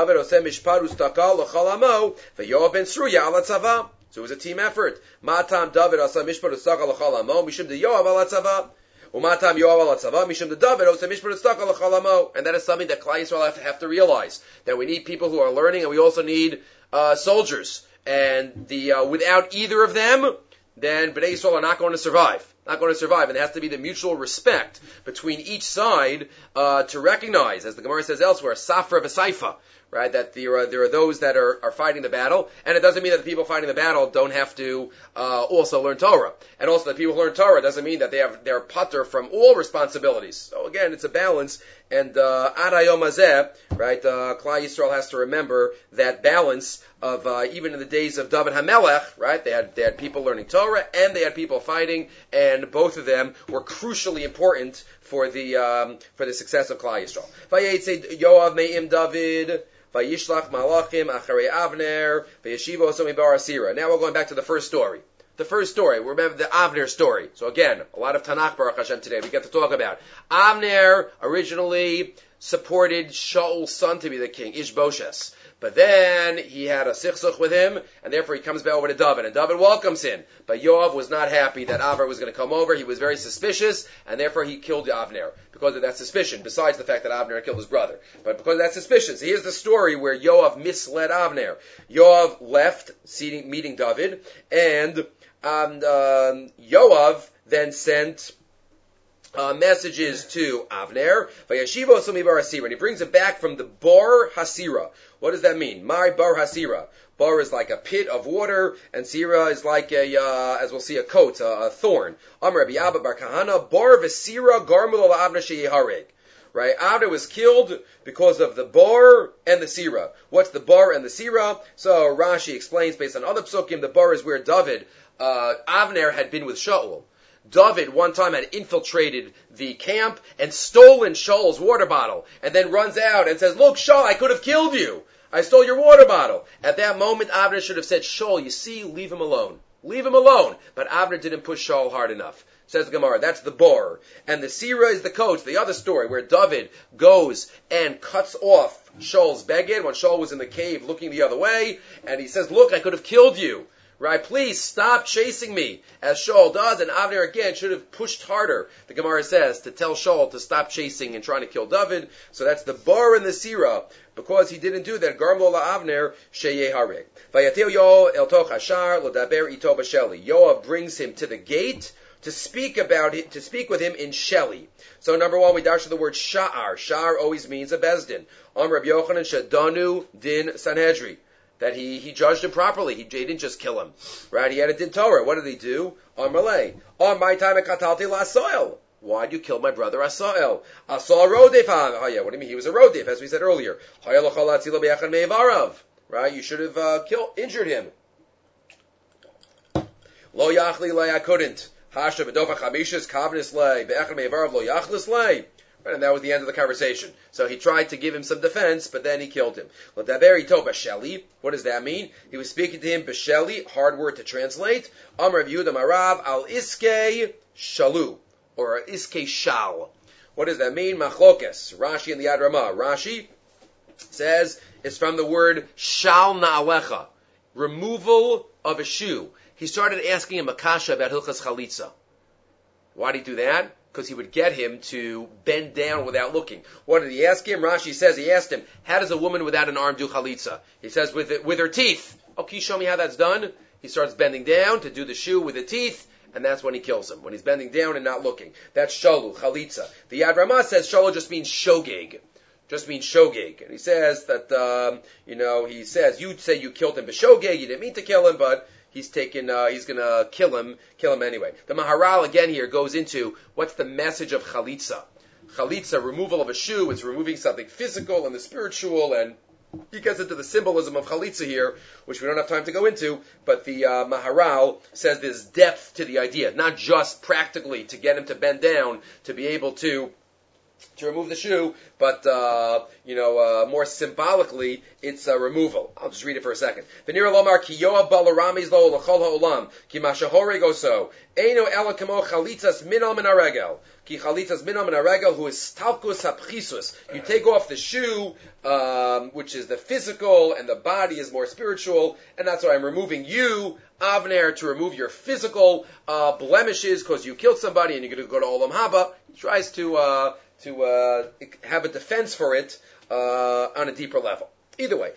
was a team effort. Matam David asa mishpat ustaka l'chol hamo mishum de Yoav ala tzava. Umatam Yoav ala tzava mishum de David asa mishpat ustaka l'chol hamo. And that is something that Klal Yisrael have to, have to realize, that we need people who are learning, and we also need uh, soldiers. And the uh, without either of them, then Bnei Yisrael are not going to survive. not going to survive. And there has to be the mutual respect between each side uh, to recognize, as the Gemara says elsewhere, safra v'saifa, right? That there are, there are those that are, are fighting the battle, and it doesn't mean that the people fighting the battle don't have to uh, also learn Torah. And also the people who learn Torah doesn't mean that they have they're putter from all responsibilities. So again, it's a balance. And uh, ad hayom hazeh, right? Uh, Klal Yisrael has to remember that balance of uh, even in the days of David HaMelech, right? They had they had people learning Torah and they had people fighting, and both of them were crucially important for the um, for the success of Klal Yisrael. Vayetze Yoav me'im David. Vayishlach malachim acharei Avner vayeshiva oso mibar asira. Now we're going back to the first story. The first story, remember the Avner story. So again, a lot of Tanakh Baruch Hashem today we get to talk about. Avner originally supported Shaul's son to be the king, Ishboshes. But then he had a sichsuch with him, and therefore he comes back over to David, and David welcomes him. But Yoav was not happy that Avner was going to come over. He was very suspicious, and therefore he killed Avner because of that suspicion, besides the fact that Avner killed his brother. But because of that suspicion. So here's the story where Yoav misled Avner. Yoav left seating, meeting David, and um, um, Yoav then sent Uh, messages to Avner, Vayashiva Osami Bar Hasira, and he brings it back from the Bar Hasira. What does that mean? My Bar Hasira. Bar is like a pit of water, and Sira is like a, uh, as we'll see, a coat, a, a thorn. Amar Rabbi Abba Bar Kahana, Bar Vesira Garmul Avner Sheyehareg. Right? Avner was killed because of the bar and the sira. What's the bar and the sira? So Rashi explains based on other psukim, the bar is where David, uh, Avner had been with Shaul. David one time had infiltrated the camp and stolen Shaul's water bottle, and then runs out and says, "Look, Shaul, I could have killed you. I stole your water bottle." At that moment, Avner should have said, "Shaul, you see, leave him alone. Leave him alone." But Avner didn't push Shaul hard enough. Says the Gemara, that's the bar. And the sira is the coat, the other story, where David goes and cuts off Shaul's beged when Shaul was in the cave looking the other way, and he says, "Look, I could have killed you. Right, please stop chasing me," as Shaul does, and Avner again should have pushed harder, the Gemara says, to tell Shaul to stop chasing and trying to kill David. So that's the bar and the sira. Because he didn't do that, Garmo la Avner sheyehareg. Vayatil Yoav el toch hashar lodaber ito b'sheli. Yoav brings him to the gate to speak about it, to speak with him in Sheli. So number one, we dash the word sha'ar. Sha'ar always means a bezdin. Am Rabbi Yochanan shadanu din Sanhedri. That he, he judged him properly. He, he didn't just kill him. Right? He had a din Torah. What did he do? On Malay. On my time at Katalti Lasoil. Why'd you kill my brother Asael? Asal Rodef. Oh yeah, what do you mean? He was a Rodef, as we said earlier. Right? You should have uh, killed, injured him. Lo yachli lay, I couldn't. Hasha v'dofa chamishas kavnis lay. Be'echad me'evarav lo yachlis lay. Right, and that was the end of the conversation. So he tried to give him some defense, but then he killed him. What does that mean? He was speaking to him b'sheli, hard word to translate. Amar Rav Yehuda Marav al iskei shalu, or iskei shal. What does that mean? Machlokes. Rashi and the Yad Ramah. Rashi says it's from the word shal na'alecha, removal of a shoe. He started asking him a kasha about hilchas chalitza. Why did he do that? Because he would get him to bend down without looking. What did he ask him? Rashi says he asked him, how does a woman without an arm do chalitza? He says, with it, with her teeth. Oh, can you show me how that's done? He starts bending down to do the shoe with the teeth, and that's when he kills him, when he's bending down and not looking. That's shalu, chalitza. The Yad Ramah says shalu just means shogeg. Just means shogeg. And he says that, um, you know, he says, you'd say you killed him, but shogeg, you didn't mean to kill him, but he's taken, uh, he's gonna kill him, kill him anyway. The Maharal again here goes into what's the message of chalitza. Chalitza, removal of a shoe, it's removing something physical and the spiritual, and he gets into the symbolism of chalitza here, which we don't have time to go into, but the uh, Maharal says there's depth to the idea, not just practically to get him to bend down, to be able to to remove the shoe, but, uh, you know, uh, more symbolically, it's a removal. I'll just read it for a second. V'nira lomar ki yoav balaramiz lo l'chol ha'olam, ki mashahoreg oso, eino ela kamo chalitzas minal min haregel, ki chalitzas minal min haregel, who is stalkus hapchisus. You take off the shoe, um, which is the physical, and the body is more spiritual, and that's why I'm removing you, Avner, to remove your physical uh, blemishes, because you killed somebody, and you're going to go to Olam Haba. He tries to... Uh, to uh, have a defense for it uh, on a deeper level. Either way,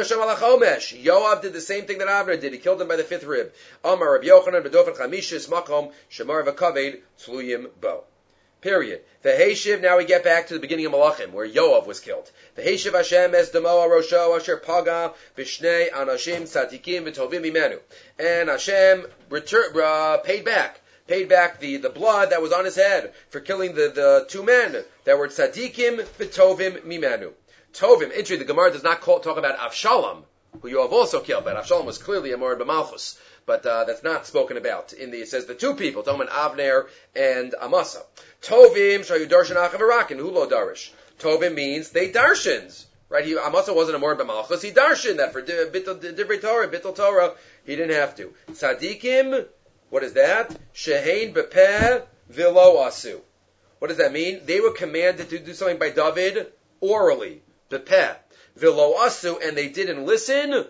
Yoav did the same thing that Avner did. He killed him by the fifth rib. Amar Rabbi Yochanan b'dofen chamishis makom shemar v'kaved tluyim bo. Period. The Heishiv, now we get back to the beginning of Malachim, where Yoav was killed. The Heishiv Hashem es demo rosho asher paga v'shnei anashim tzatikim v'tovim imenu. And Hashem retur- uh, paid back. Paid back the, the blood that was on his head for killing the, the two men that were tzadikim v'tovim mimenu. Tovim, interesting, the Gemara does not call, talk about Avshalom, who Yoav also killed, but Avshalom was clearly a Morid b'Malchus. But uh, that's not spoken about. In the, it says the two people, talking about Avner and Amasa. Tovim shayu darshan achav v'rakin, hu lo darish. Tovim means they darshins. Right? He, Amasa wasn't a Morid b'Malchus, he darshin that for divrei Torah, bittul Torah, he didn't have to. Tzadikim, what is that? Shehein bepeh v'lo asu. What does that mean? They were commanded to do something by David orally. Bepeh v'lo asu, and they didn't listen.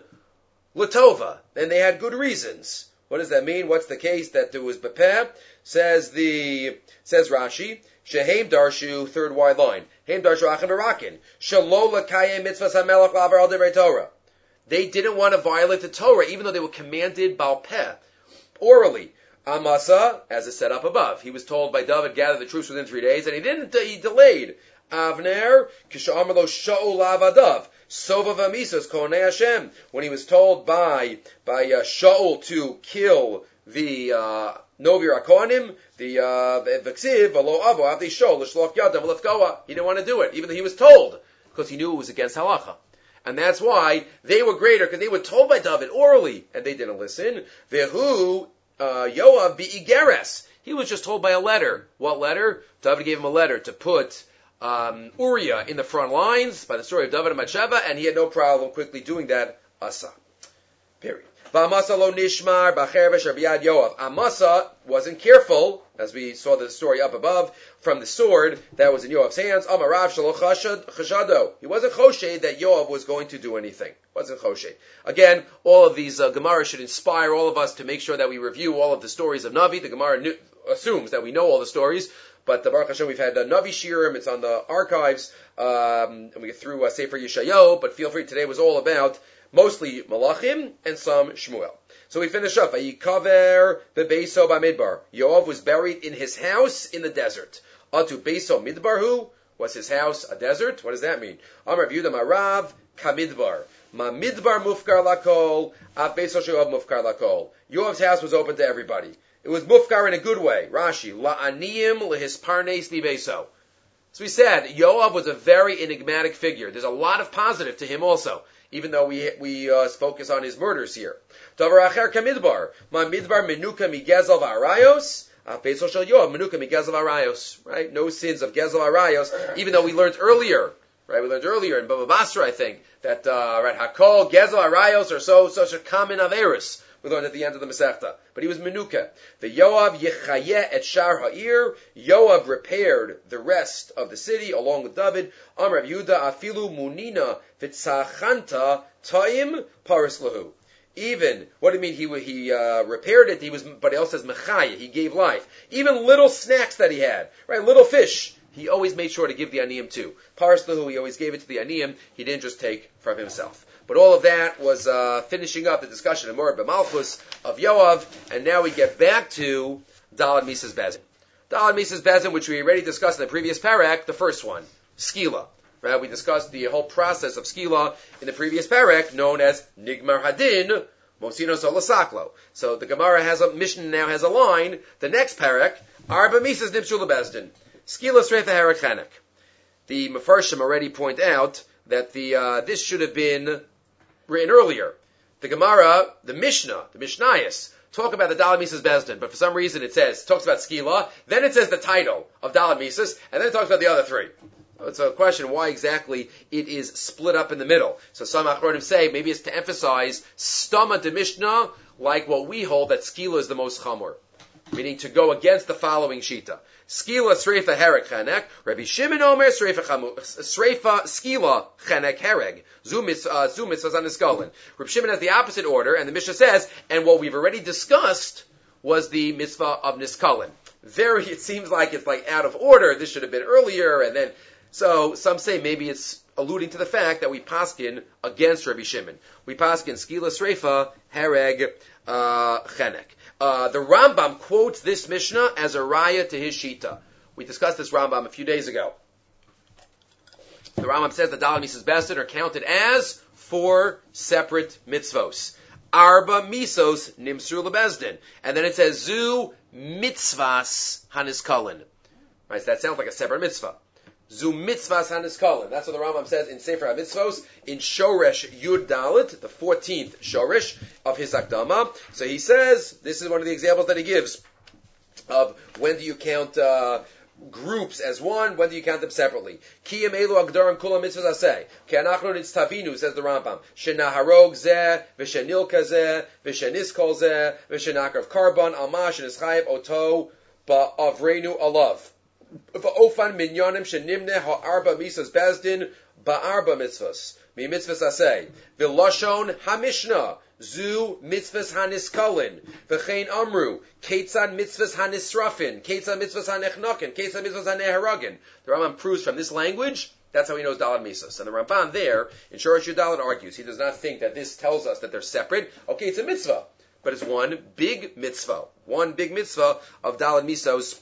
Latova, and they had good reasons. What does that mean? What's the case that there was bepeh? Says the says Rashi, shehem darshu, third wide line. Heim darshu achem barakin. Shelo lakayem mitzvahs hamelach lavar al divrei Torah. They didn't want to violate the Torah, even though they were commanded bal peh, orally. Amasa, as is set up above, he was told by David, gather the troops within three days, and he didn't. He delayed. Avner, kishamar lo shaul lavadav. Sova v'amisos konei Hashem. When he was told by by uh, Shaul to kill the uh, Novi Rakonim, the V'ksiv v'lo avo avdi Shaul l'shloch yadav l'fkoa. He didn't want to do it, even though he was told, because he knew it was against halacha. And that's why they were greater, because they were told by David orally, and they didn't listen. Vehu uh, Yoav bi'igeres. He was just told by a letter. What letter? David gave him a letter to put Um, Uriah in the front lines by the story of David and Bathsheba, and he had no problem quickly doing that. Asa. Period. V'amasa lo nishmar b'chervesh b'yad Yoav. Amasa wasn't careful, as we saw the story up above, from the sword that was in Yoav's hands. Amarav shelo chashado. He wasn't choshed that Yoav was going to do anything. Wasn't choshed. Again, all of these uh, Gemara should inspire all of us to make sure that we review all of the stories of Navi. The Gemara knew, assumes that we know all the stories. But the Baruch Hashem, we've had uh, Navi Shirim, it's on the archives, um, and we get through uh, Sefer Yeshayahu, but feel free, today was all about mostly Malachim and some Shmuel. So we finish up. Ayikaver bebeso b'midbar. Yoav was buried in his house in the desert. Atu beso midbarhu. Was his house a desert? What does that mean? Amar Yehuda Marav kamidbar. Ma midbar mufkar lakol. Av beso she'oav mufkar lakol. Yoav's house was open to everybody. It was mufkar in a good way. Rashi, la'aniyim lehisparnes libeso. So we said, Yoav was a very enigmatic figure. There's a lot of positive to him also, even though we we uh, focus on his murders here. Davar acher kamidbar. Ma midbar menuka migezel v'arayos. Beso shel Yoav menuka migezel v'arayos. Right? No sins of gezel v'arayos, even though we learned earlier, right? We learned earlier in Bava Basra, I think, that, uh, right, hakol, gezel v'arayos are so, such a common averis. We learned at the end of the Masechta. But he was Menuka. The Yoav Yechayeh et Shar Ha'ir. Yoav repaired the rest of the city along with David. Amar Yehuda Afilu Munina Vitzachanta Taim Paris Lahu. Even, what do you mean? He he uh, repaired it. He was, but he also says Mechayeh. He gave life. Even little snacks that he had, right? Little fish. He always made sure to give the aniyim too. Paris Lahu, he always gave it to the aniyim. He didn't just take from himself. But all of that was uh, finishing up the discussion of Morid b'Malchus of Yoav, and now we get back to Dalad Mises Bezin. Dalad Mises Bezin, which we already discussed in the previous parak, the first one, Skila. Right? We discussed the whole process of Skila in the previous parak, known as Nigmar Hadin, Mosinos Olasaklo. So the Gemara has a mission now has a line. The next parak, Arba Mises Nipshul Bezdin, Skila Srefa Harak Chanek. The Mefarshim already point out that the uh, this should have been written earlier. The Gemara, the Mishnah, the Mishnayos, talk about the Dalad Mises Bezdin, but for some reason it says, talks about Skila, then it says the title of Dalad Mises, and then it talks about the other three. It's a question why exactly it is split up in the middle. So some Achronim say maybe it's to emphasize Stama de Mishnah, like what we hold that Skila is the most chamor, meaning to go against the following Shita. Skila Sreifa Herek Chanek. Rabbi Shimon Omer Sreifa Sreifa Skila Chanek Hereg. Zumis uh, Zumis was on the Skolin. Rabbi Shimon has the opposite order, and the Mishnah says, and what we've already discussed was the mitzvah of Niskalin. Very, it seems like it's like out of order. This should have been earlier, and then So some say maybe it's alluding to the fact that we paskin against Rabbi Shimon. We paskin skila sreifa hereg uh, chenek. Uh, the Rambam quotes this Mishnah as a raya to his shita. We discussed this Rambam a few days ago. The Rambam says that Daled Misos Bezdin are counted as four separate mitzvos. Arba misos nimsru lebezdin. And then it says zu mitzvas haniskalin. Right, so that sounds like a separate mitzvah. Zu mitzvahs haniskalin. That's what the Rambam says in Sefer HaMitzvos in Shoresh Yud Dalet, the fourteenth Shoresh of his Akdama. So he says, this is one of the examples that he gives of when do you count uh, groups as one, when do you count them separately? Kiyam elu agdarim kula mitzvahs aseh. Ke'anachnu nitztavinu, says the Rambam. Shenaharog zeh, v'shenilka zeh, v'sheniskol zeh, v'shenakarav karban, almash, and ischayev oto, ba'avrenu alav. V'ofan minyanim shenimne ha'arba mitzvahs bezdin ba'arba mitzvahs. Mi mitzvahs aseh. V'lashon ha'mishnah. Zu mitzvahs haniskalin. V'chein amru. Ketzad mitzvahs hanisrafin. Ketzad mitzvahs hanechnakin. Ketzad mitzvahs haneharagin. The Rambam proves from this language, that's how he knows Daled Misos. And the Ramban there, in Shoresh Yud Dalet, argues, he does not think that this tells us that they're separate. Okay, it's a mitzvah. But it's one big mitzvah. One big mitzvah of Daled Misos.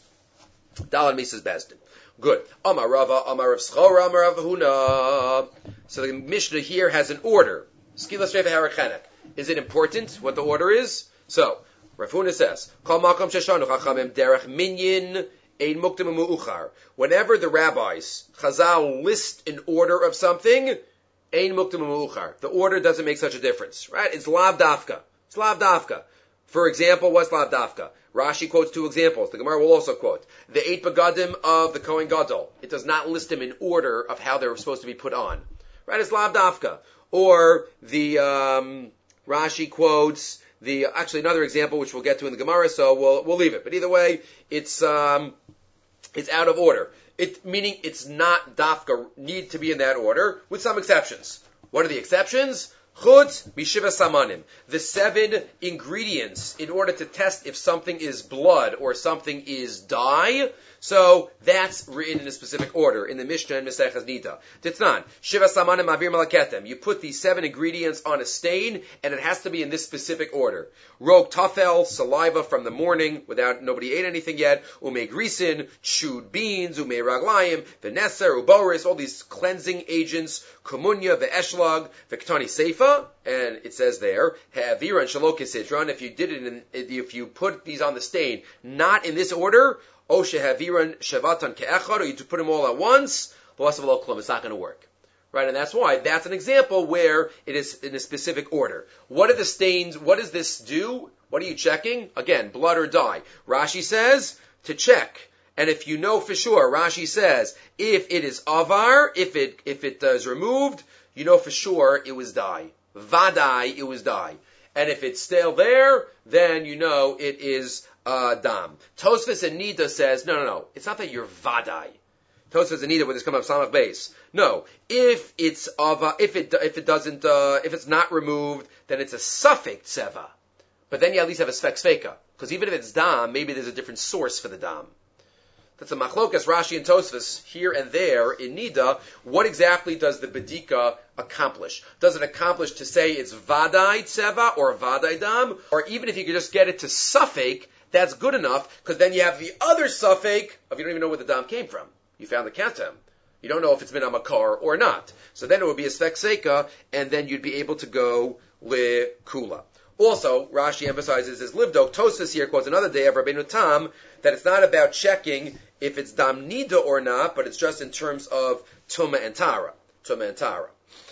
Daled Misos Bezdin. Good. Amar Rava, Amar Rav Schora, Amar Rav Huna. So the Mishnah here has an order. Skilas Reva Harachenek. Is it important what the order is? So, Rav Huna says, Kol makom sheshanu chachamim derech minyin ein muktim u'mu'uchar. Whenever the rabbis, Chazal, list an order of something, ein muktim u'mu'uchar. The order doesn't make such a difference, right? It's lav dafka. It's lav dafka. For example, what's lav dafka? Rashi quotes two examples. The Gemara will also quote the eight begadim of the Kohen Gadol. It does not list them in order of how they're supposed to be put on, right? It's lav dafka. Or the um, Rashi quotes the actually another example which we'll get to in the Gemara, so we'll we'll leave it. But either way, it's um, it's out of order. It meaning it's not dafka need to be in that order, with some exceptions. What are the exceptions? Chutz mishiva samanim. The seven ingredients in order to test if something is blood or something is dye. So that's written in a specific order in the Mishnah and Maseches Nida. Titnan, shiva samanim avir malaketem. You put these seven ingredients on a stain, and it has to be in this specific order. Rog tafel, saliva from the morning, without nobody ate anything yet. Ume grisin, chewed beans. Ume raglayim, v'neser, uboris, all these cleansing agents. Kumunya, ve'eshlag, ve'ktani seifa, and it says there, ha'avira and shalokisidron. If you did it in, if you put these on the stain, not in this order. O shehaviran shevatan ke'echad, or you to put them all at once, it's not going to work. Right, and that's why, that's an example where it is in a specific order. What are the stains, what does this do? What are you checking? Again, blood or dye. Rashi says, to check. And if you know for sure, Rashi says, if it is avar, if it, if it is removed, you know for sure it was dye. Vadai, it was dye. And if it's still there, then you know it is uh, dam. Tosfos and Nida says, no, no, no. It's not that you're vadai. Tosfos and Nida, when this comes up samach base. No, if it's ava, if it if it doesn't, uh, if it's not removed, then it's a suffix tseva. But then you at least have a sfek sveka, because even if it's dam, maybe there's a different source for the dam. That's a machlokas, Rashi and Tosfos, here and there in Nida. What exactly does the bedika accomplish? Does it accomplish to say it's vadai tseva or vadai dam? Or even if you could just get it to suffix, that's good enough, because then you have the other suffix of you don't even know where the dam came from. You found the katem. You don't know if it's been a makar or not. So then it would be a sfek seka, and then you'd be able to go le kula. Also, Rashi emphasizes his livdok. Tosfos here quotes another day of Rabbeinu Tam that it's not about checking if it's dam nida or not, but it's just in terms of tuma and tara. Tuma and tara.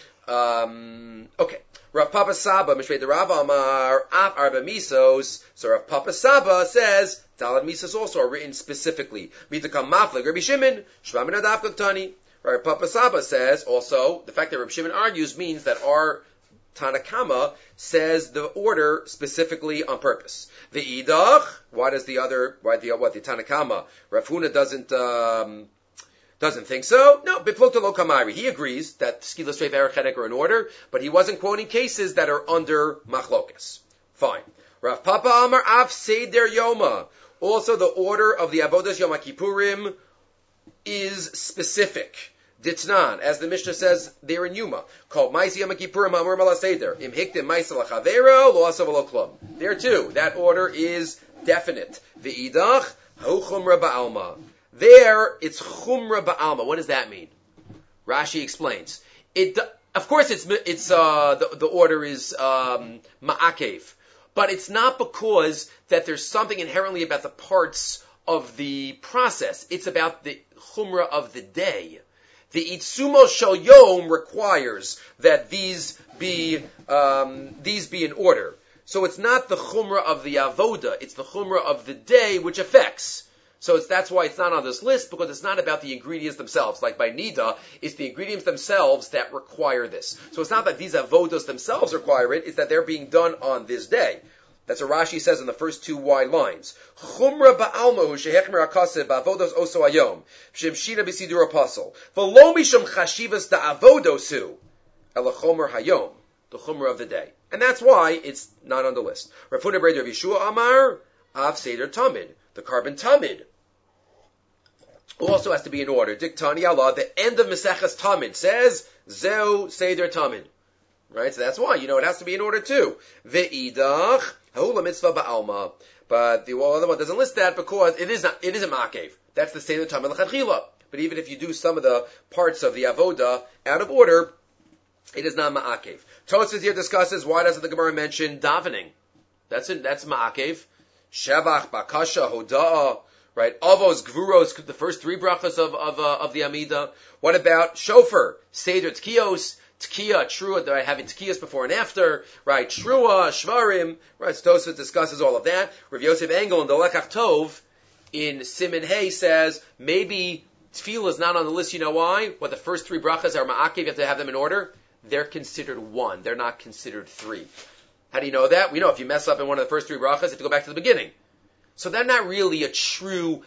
Um, okay. Rav Papa Saba, Mishrei the Rav Amar, Af Arba Misos. So Rav Papa Saba says, Daled Misos also are written specifically. Mitakam Mafleg, Rabbi Shimon, Shvamin Adaf Kaktani. Rav Papa Saba says also, the fact that Rabbi Shimon argues means that our Tanakama says the order specifically on purpose. The Idach, why does the other, why the, what, the Tanakama, Rav Huna doesn't, um, doesn't think so? No, Biflokta lo Kamari. He agrees that Skilas Reif Erechenek are in order, but he wasn't quoting cases that are under Machlokas. Fine. Rav Papa Amar Av Seder Yoma. Also the order of the Avodas Yom Kippurim is specific. Ditnan, as the Mishnah says there in Yuma, called Maisi Yom Kippurim Amur Malaseder, Im Hiktim Maisa Lachavero Lo Asav Lo Klum. There too, that order is definite. Ve'idach Hu Chumra Ba'alma. There, it's Chumra Ba'alma. What does that mean? Rashi explains. It, of course, it's it's uh, the, the order is um, Ma'akev, but it's not because that there's something inherently about the parts of the process. It's about the Chumra of the day. The Itzumo Shel Yom requires that these be um, these be in order. So it's not the Chumra of the Avoda, it's the Chumra of the day which affects. So it's, that's why it's not on this list, because it's not about the ingredients themselves. Like by Nida, it's the ingredients themselves that require this. So it's not that these avodas themselves require it, it's that they're being done on this day. That's what Rashi says in the first two wide lines. Chumra ba'almahu shehechmer akaseh ba'avodos oso ayom, shemshina b'sidur apostle. V'lo mishum chashivas da'avodosu, ela chomer hayom, the chumra of the day. And that's why it's not on the list. Rav Huna Breder of Yeshua Amar, Av Seder Tamid, the carbon Tamid. Also has to be in order. Diktani Allah, the end of Meseches Tamid says, Zeu Seder Tamid. Right? So that's why, you know, it has to be in order too. Ve'idach, ha'ula mitzvah ba'alma. But the other one doesn't list that because it is not, it isn't ma'akev. That's the Seder Tamid l'chadchila. But even if you do some of the parts of the avoda out of order, it is not ma'akev. Tosfos here discusses why doesn't the Gemara mention davening? That's it, that's ma'akev. Shevach, bakasha, hoda'ah. Right, avos, gvuros, the first three brachas of of, uh, of the Amida. What about shofar, seder, tkiyos, tkiya, trua? That I having tkiyos before and after. Right, trua, shvarim. Right, Tosfos discusses all of that. Rav Yosef Engel in the Lekach Tov in Siman Hay says maybe tefillah is not on the list. You know why? What the first three brachas are ma'akev. You have to have them in order. They're considered one. They're not considered three. How do you know that? We know if you mess up in one of the first three brachas, you have to go back to the beginning. So they're not really a true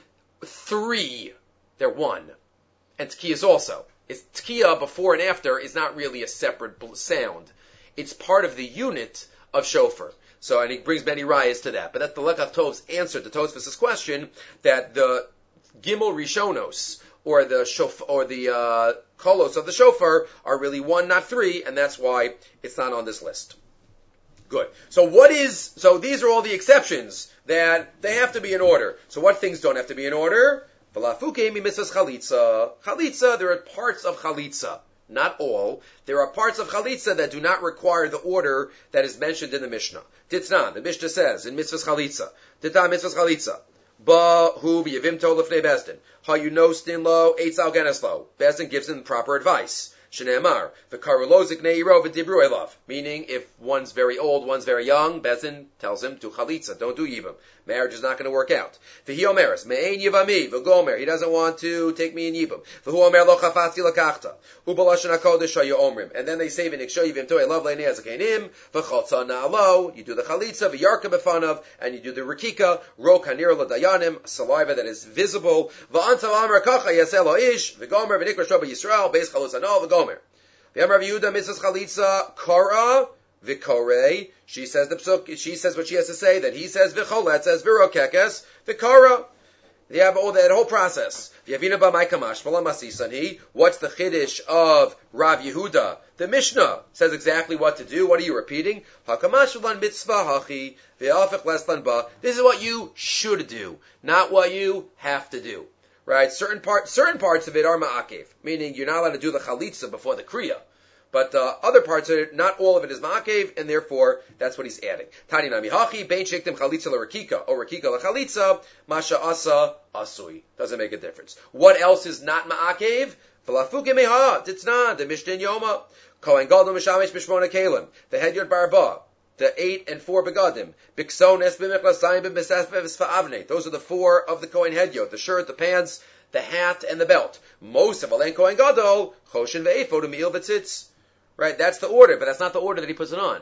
three. They're one. And Tkiyah also. It's Tkiyah before and after is not really a separate sound. It's part of the unit of shofar. So, and he brings many rayas to that. But that's the Lekach Tov's answer to Tosfos' question that the Gimel Rishonos or the shofar, or the uh, kolos of the shofar are really one, not three, and that's why it's not on this list. Good. So what is, so these are all the exceptions that they have to be in order. So what things don't have to be in order? Valafuke mi mitzvahs chalitza. Chalitza, there are parts of chalitza. Not all. There are parts of chalitza that do not require the order that is mentioned in the Mishnah. Titnan, the Mishnah says in mitzvahs chalitza. Titnan mitzvahs chalitza. Ba hu v'yavim to lefnei bezdin. Ha you know stin lo, eitz al genes lo. Bezdin gives him proper advice. Shneimar, v'karu lo ziknei yiro v'dibru elav. Meaning, if one's very old, one's very young, Bezdin tells him to chalitza, don't do yibam. Marriage is not going to work out. V'hi omeres, me'ein yivami, v'gomer, he doesn't want to take me in yibam. V'hu omer lo chafatzi lakachta. U'balashon HaKodesh hayu omrim. And then they say, v'niksho yivim to elav le'nei azakeinim, v'chotza na'alo, you do the chalitza, v'yarka b'fanav, and you do the rikika, ro kanir l'dayanim, saliva that is visible, v'antav amar kacha yaseh lo ish, v'gomer, v'nikra shoba Yisrael, beis chalutza no, v'gomer. V'yamar v'yuda mitzvahs chalitza kara, v'korei, she says the psuk, she says what she has to say, that he says v'cholet, says v'rokekes, v'kara. They have all that whole process. V'yavina b'mai kamash, v'lam asisanhi, what's the chiddush of Rav Yehuda? The Mishnah says exactly what to do. What are you repeating? Hakamash v'lan mitzvah hachi, v'afech leslan ba. This is what you should do, not what you have to do. Right? Certain part, certain parts of it are ma'akev, meaning you're not allowed to do the chalitza before the kriya. But uh, other parts of it, not all of it is ma'akev, and therefore that's what he's adding. Tani nami hachi, bein shektim chalitza l'rakika, or rakika l'chalitza, masha asa asui. Doesn't make a difference. What else is not ma'akev? V'lafuke meha, titna, the mishdin yoma, kohen gadol mishamesh b'shmona kelim, the hedyot barba, the eight and four begadim, biksones b'mechlasayim b'mesafes fa'avne. Those are the four of the kohen hedyot: the shirt, the pants, the hat, and the belt. Most of alen kohen gadol choshen ve'efod u'mi'il v'tzitz. Right, that's the order, but that's not the order that he puts it on.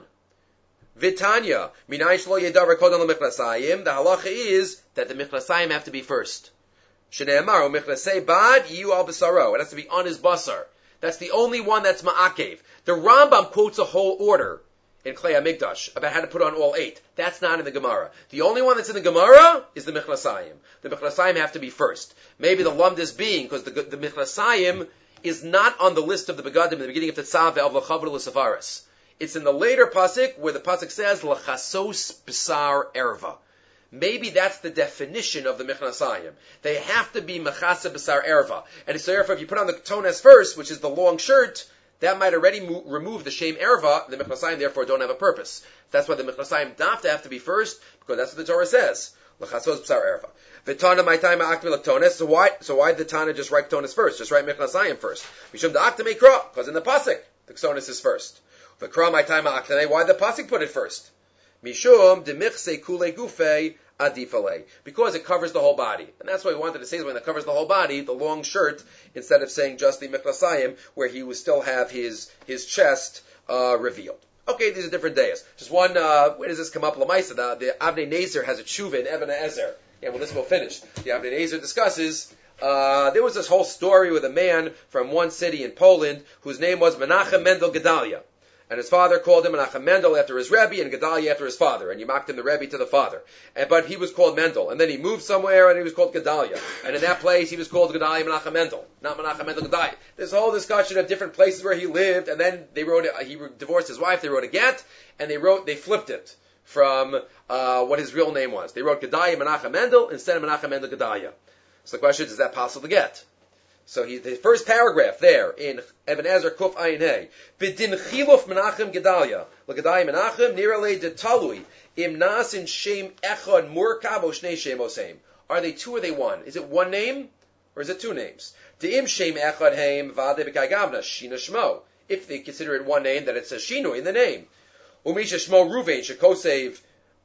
Vitanya, minay shlo yedavar kodem l'mechlasayim. The halacha is that the mechlasayim have to be first. Shneimar u'mechlasei bad yiyu al b'saro. It has to be on his basar. That's the only one that's ma'akev. The Rambam quotes a whole order in Klei HaMikdash about how to put on all eight. That's not in the Gemara. The only one that's in the Gemara is the Mechlasayim. The Mechlasayim have to be first. Maybe the lumd is being, because the, the Mechlasayim is not on the list of the Begadim in the beginning of Tetzav of L'chavru L'Safaris. It's in the later pasuk where the pasuk says L'chasos B'sar Erva. Maybe that's the definition of the Mechnasayim. They have to be Mechasa B'sar Erva. And so therefore, if you put on the tones first, which is the long shirt, that might already mo- remove the Shem Erva. The Mechnasayim therefore don't have a purpose. That's why the Mechnasayim dafta have to be first, because that's what the Torah says. L'chasos B'sar Erva. V'tana my time So why? So why did the Tana just write tones first? Just write Mechnasayim first. Mishum da'akta meikra, because in the pasuk the tones is first. V'kra my time why did the pasuk put it first? Mishum demichse kule gufei adifale, because it covers the whole body, and that's why we wanted to say when it covers the whole body, the long shirt, instead of saying just the Mechnasayim, where he would still have his his chest uh, revealed. Okay, these are different days. Just one. Uh, where does this come up? Lamaisa, the, the Avnei Nezer has a tshuva in Even Ezer. Yeah, well, this will finish. The Avnei Nezer discusses. Uh, there was this whole story with a man from one city in Poland whose name was Menachem Mendel Gedalia. And his father called him Menachem Mendel after his Rebbe, and Gedalia after his father. And you mocked him the Rebbe to the father. And, but he was called Mendel. And then he moved somewhere, and he was called Gedalia. And in that place, he was called Gedalia Menachem Mendel, not Menachem Mendel Gedalia. This whole discussion of different places where he lived, and then they wrote, uh, he divorced his wife, they wrote a get, and they wrote, they flipped it from uh, what his real name was. They wrote Gedalia Menachem Mendel instead of Menachem Mendel Gedalia. So the question is, is that possible to get? So he, the first paragraph there in Even Ezer Kuf Ayin Hey, B'din Chiluf Menachem Gedalia, L'Gedalia Menachem Nirale de Talui Im Nasin Shem Echad Murkav Oshnei Shem Oseim. Are they two or are they one? Is it one name or is it two names? De'im Shem Echad Heim Vade B'Kai Gavna Shina Shmo. If they consider it one name, then it says Shinu in the name. Umisha Shmo Ruvain Shekosev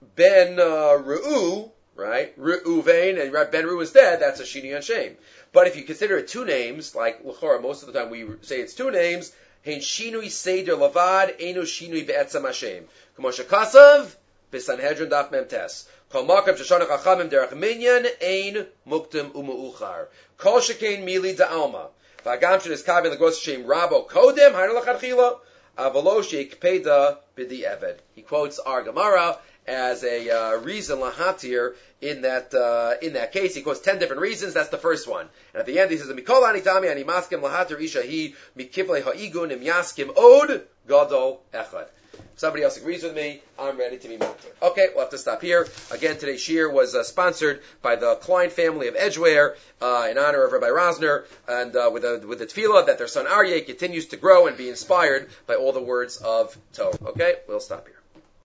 Ben uh, Ru'u. Right? Reuven, and Ben Ru is dead, that's a Shini and Shem. But if you consider it two names, like L'chora, most of the time we say it's two names, Hein Shinui Seder Lavad, Einu Shinui Be'etzam Hashem. K'moshe Kasav, B'Sanhedrin Daf Mem Tes. Kol Makam Shoshana Chachamim Derech Minyan, Ein Muktim Umu'uchar. Kol Shekein Mili Da'alma. V'agam Shen Eskavin L'gos Shem Rabo Kodem, Hainu L'chadchila, Avalo Sheikpeda B'di Eved. He quotes our Gemara as a uh, reason lahatir in that uh, in that case. He quotes ten different reasons. That's the first one. And at the end he says, Mikol anitami ani maskim lahatir isha hi mikivle ha'igun im yaskim od gadol echad. If somebody else agrees with me, I'm ready to be matir. Okay, we'll have to stop here. Again, today's shir was uh, sponsored by the Klein family of Edgeware uh, in honor of Rabbi Rosner, and uh, with, a, with the tefillah that their son Aryeh continues to grow and be inspired by all the words of Torah. Okay, we'll stop here.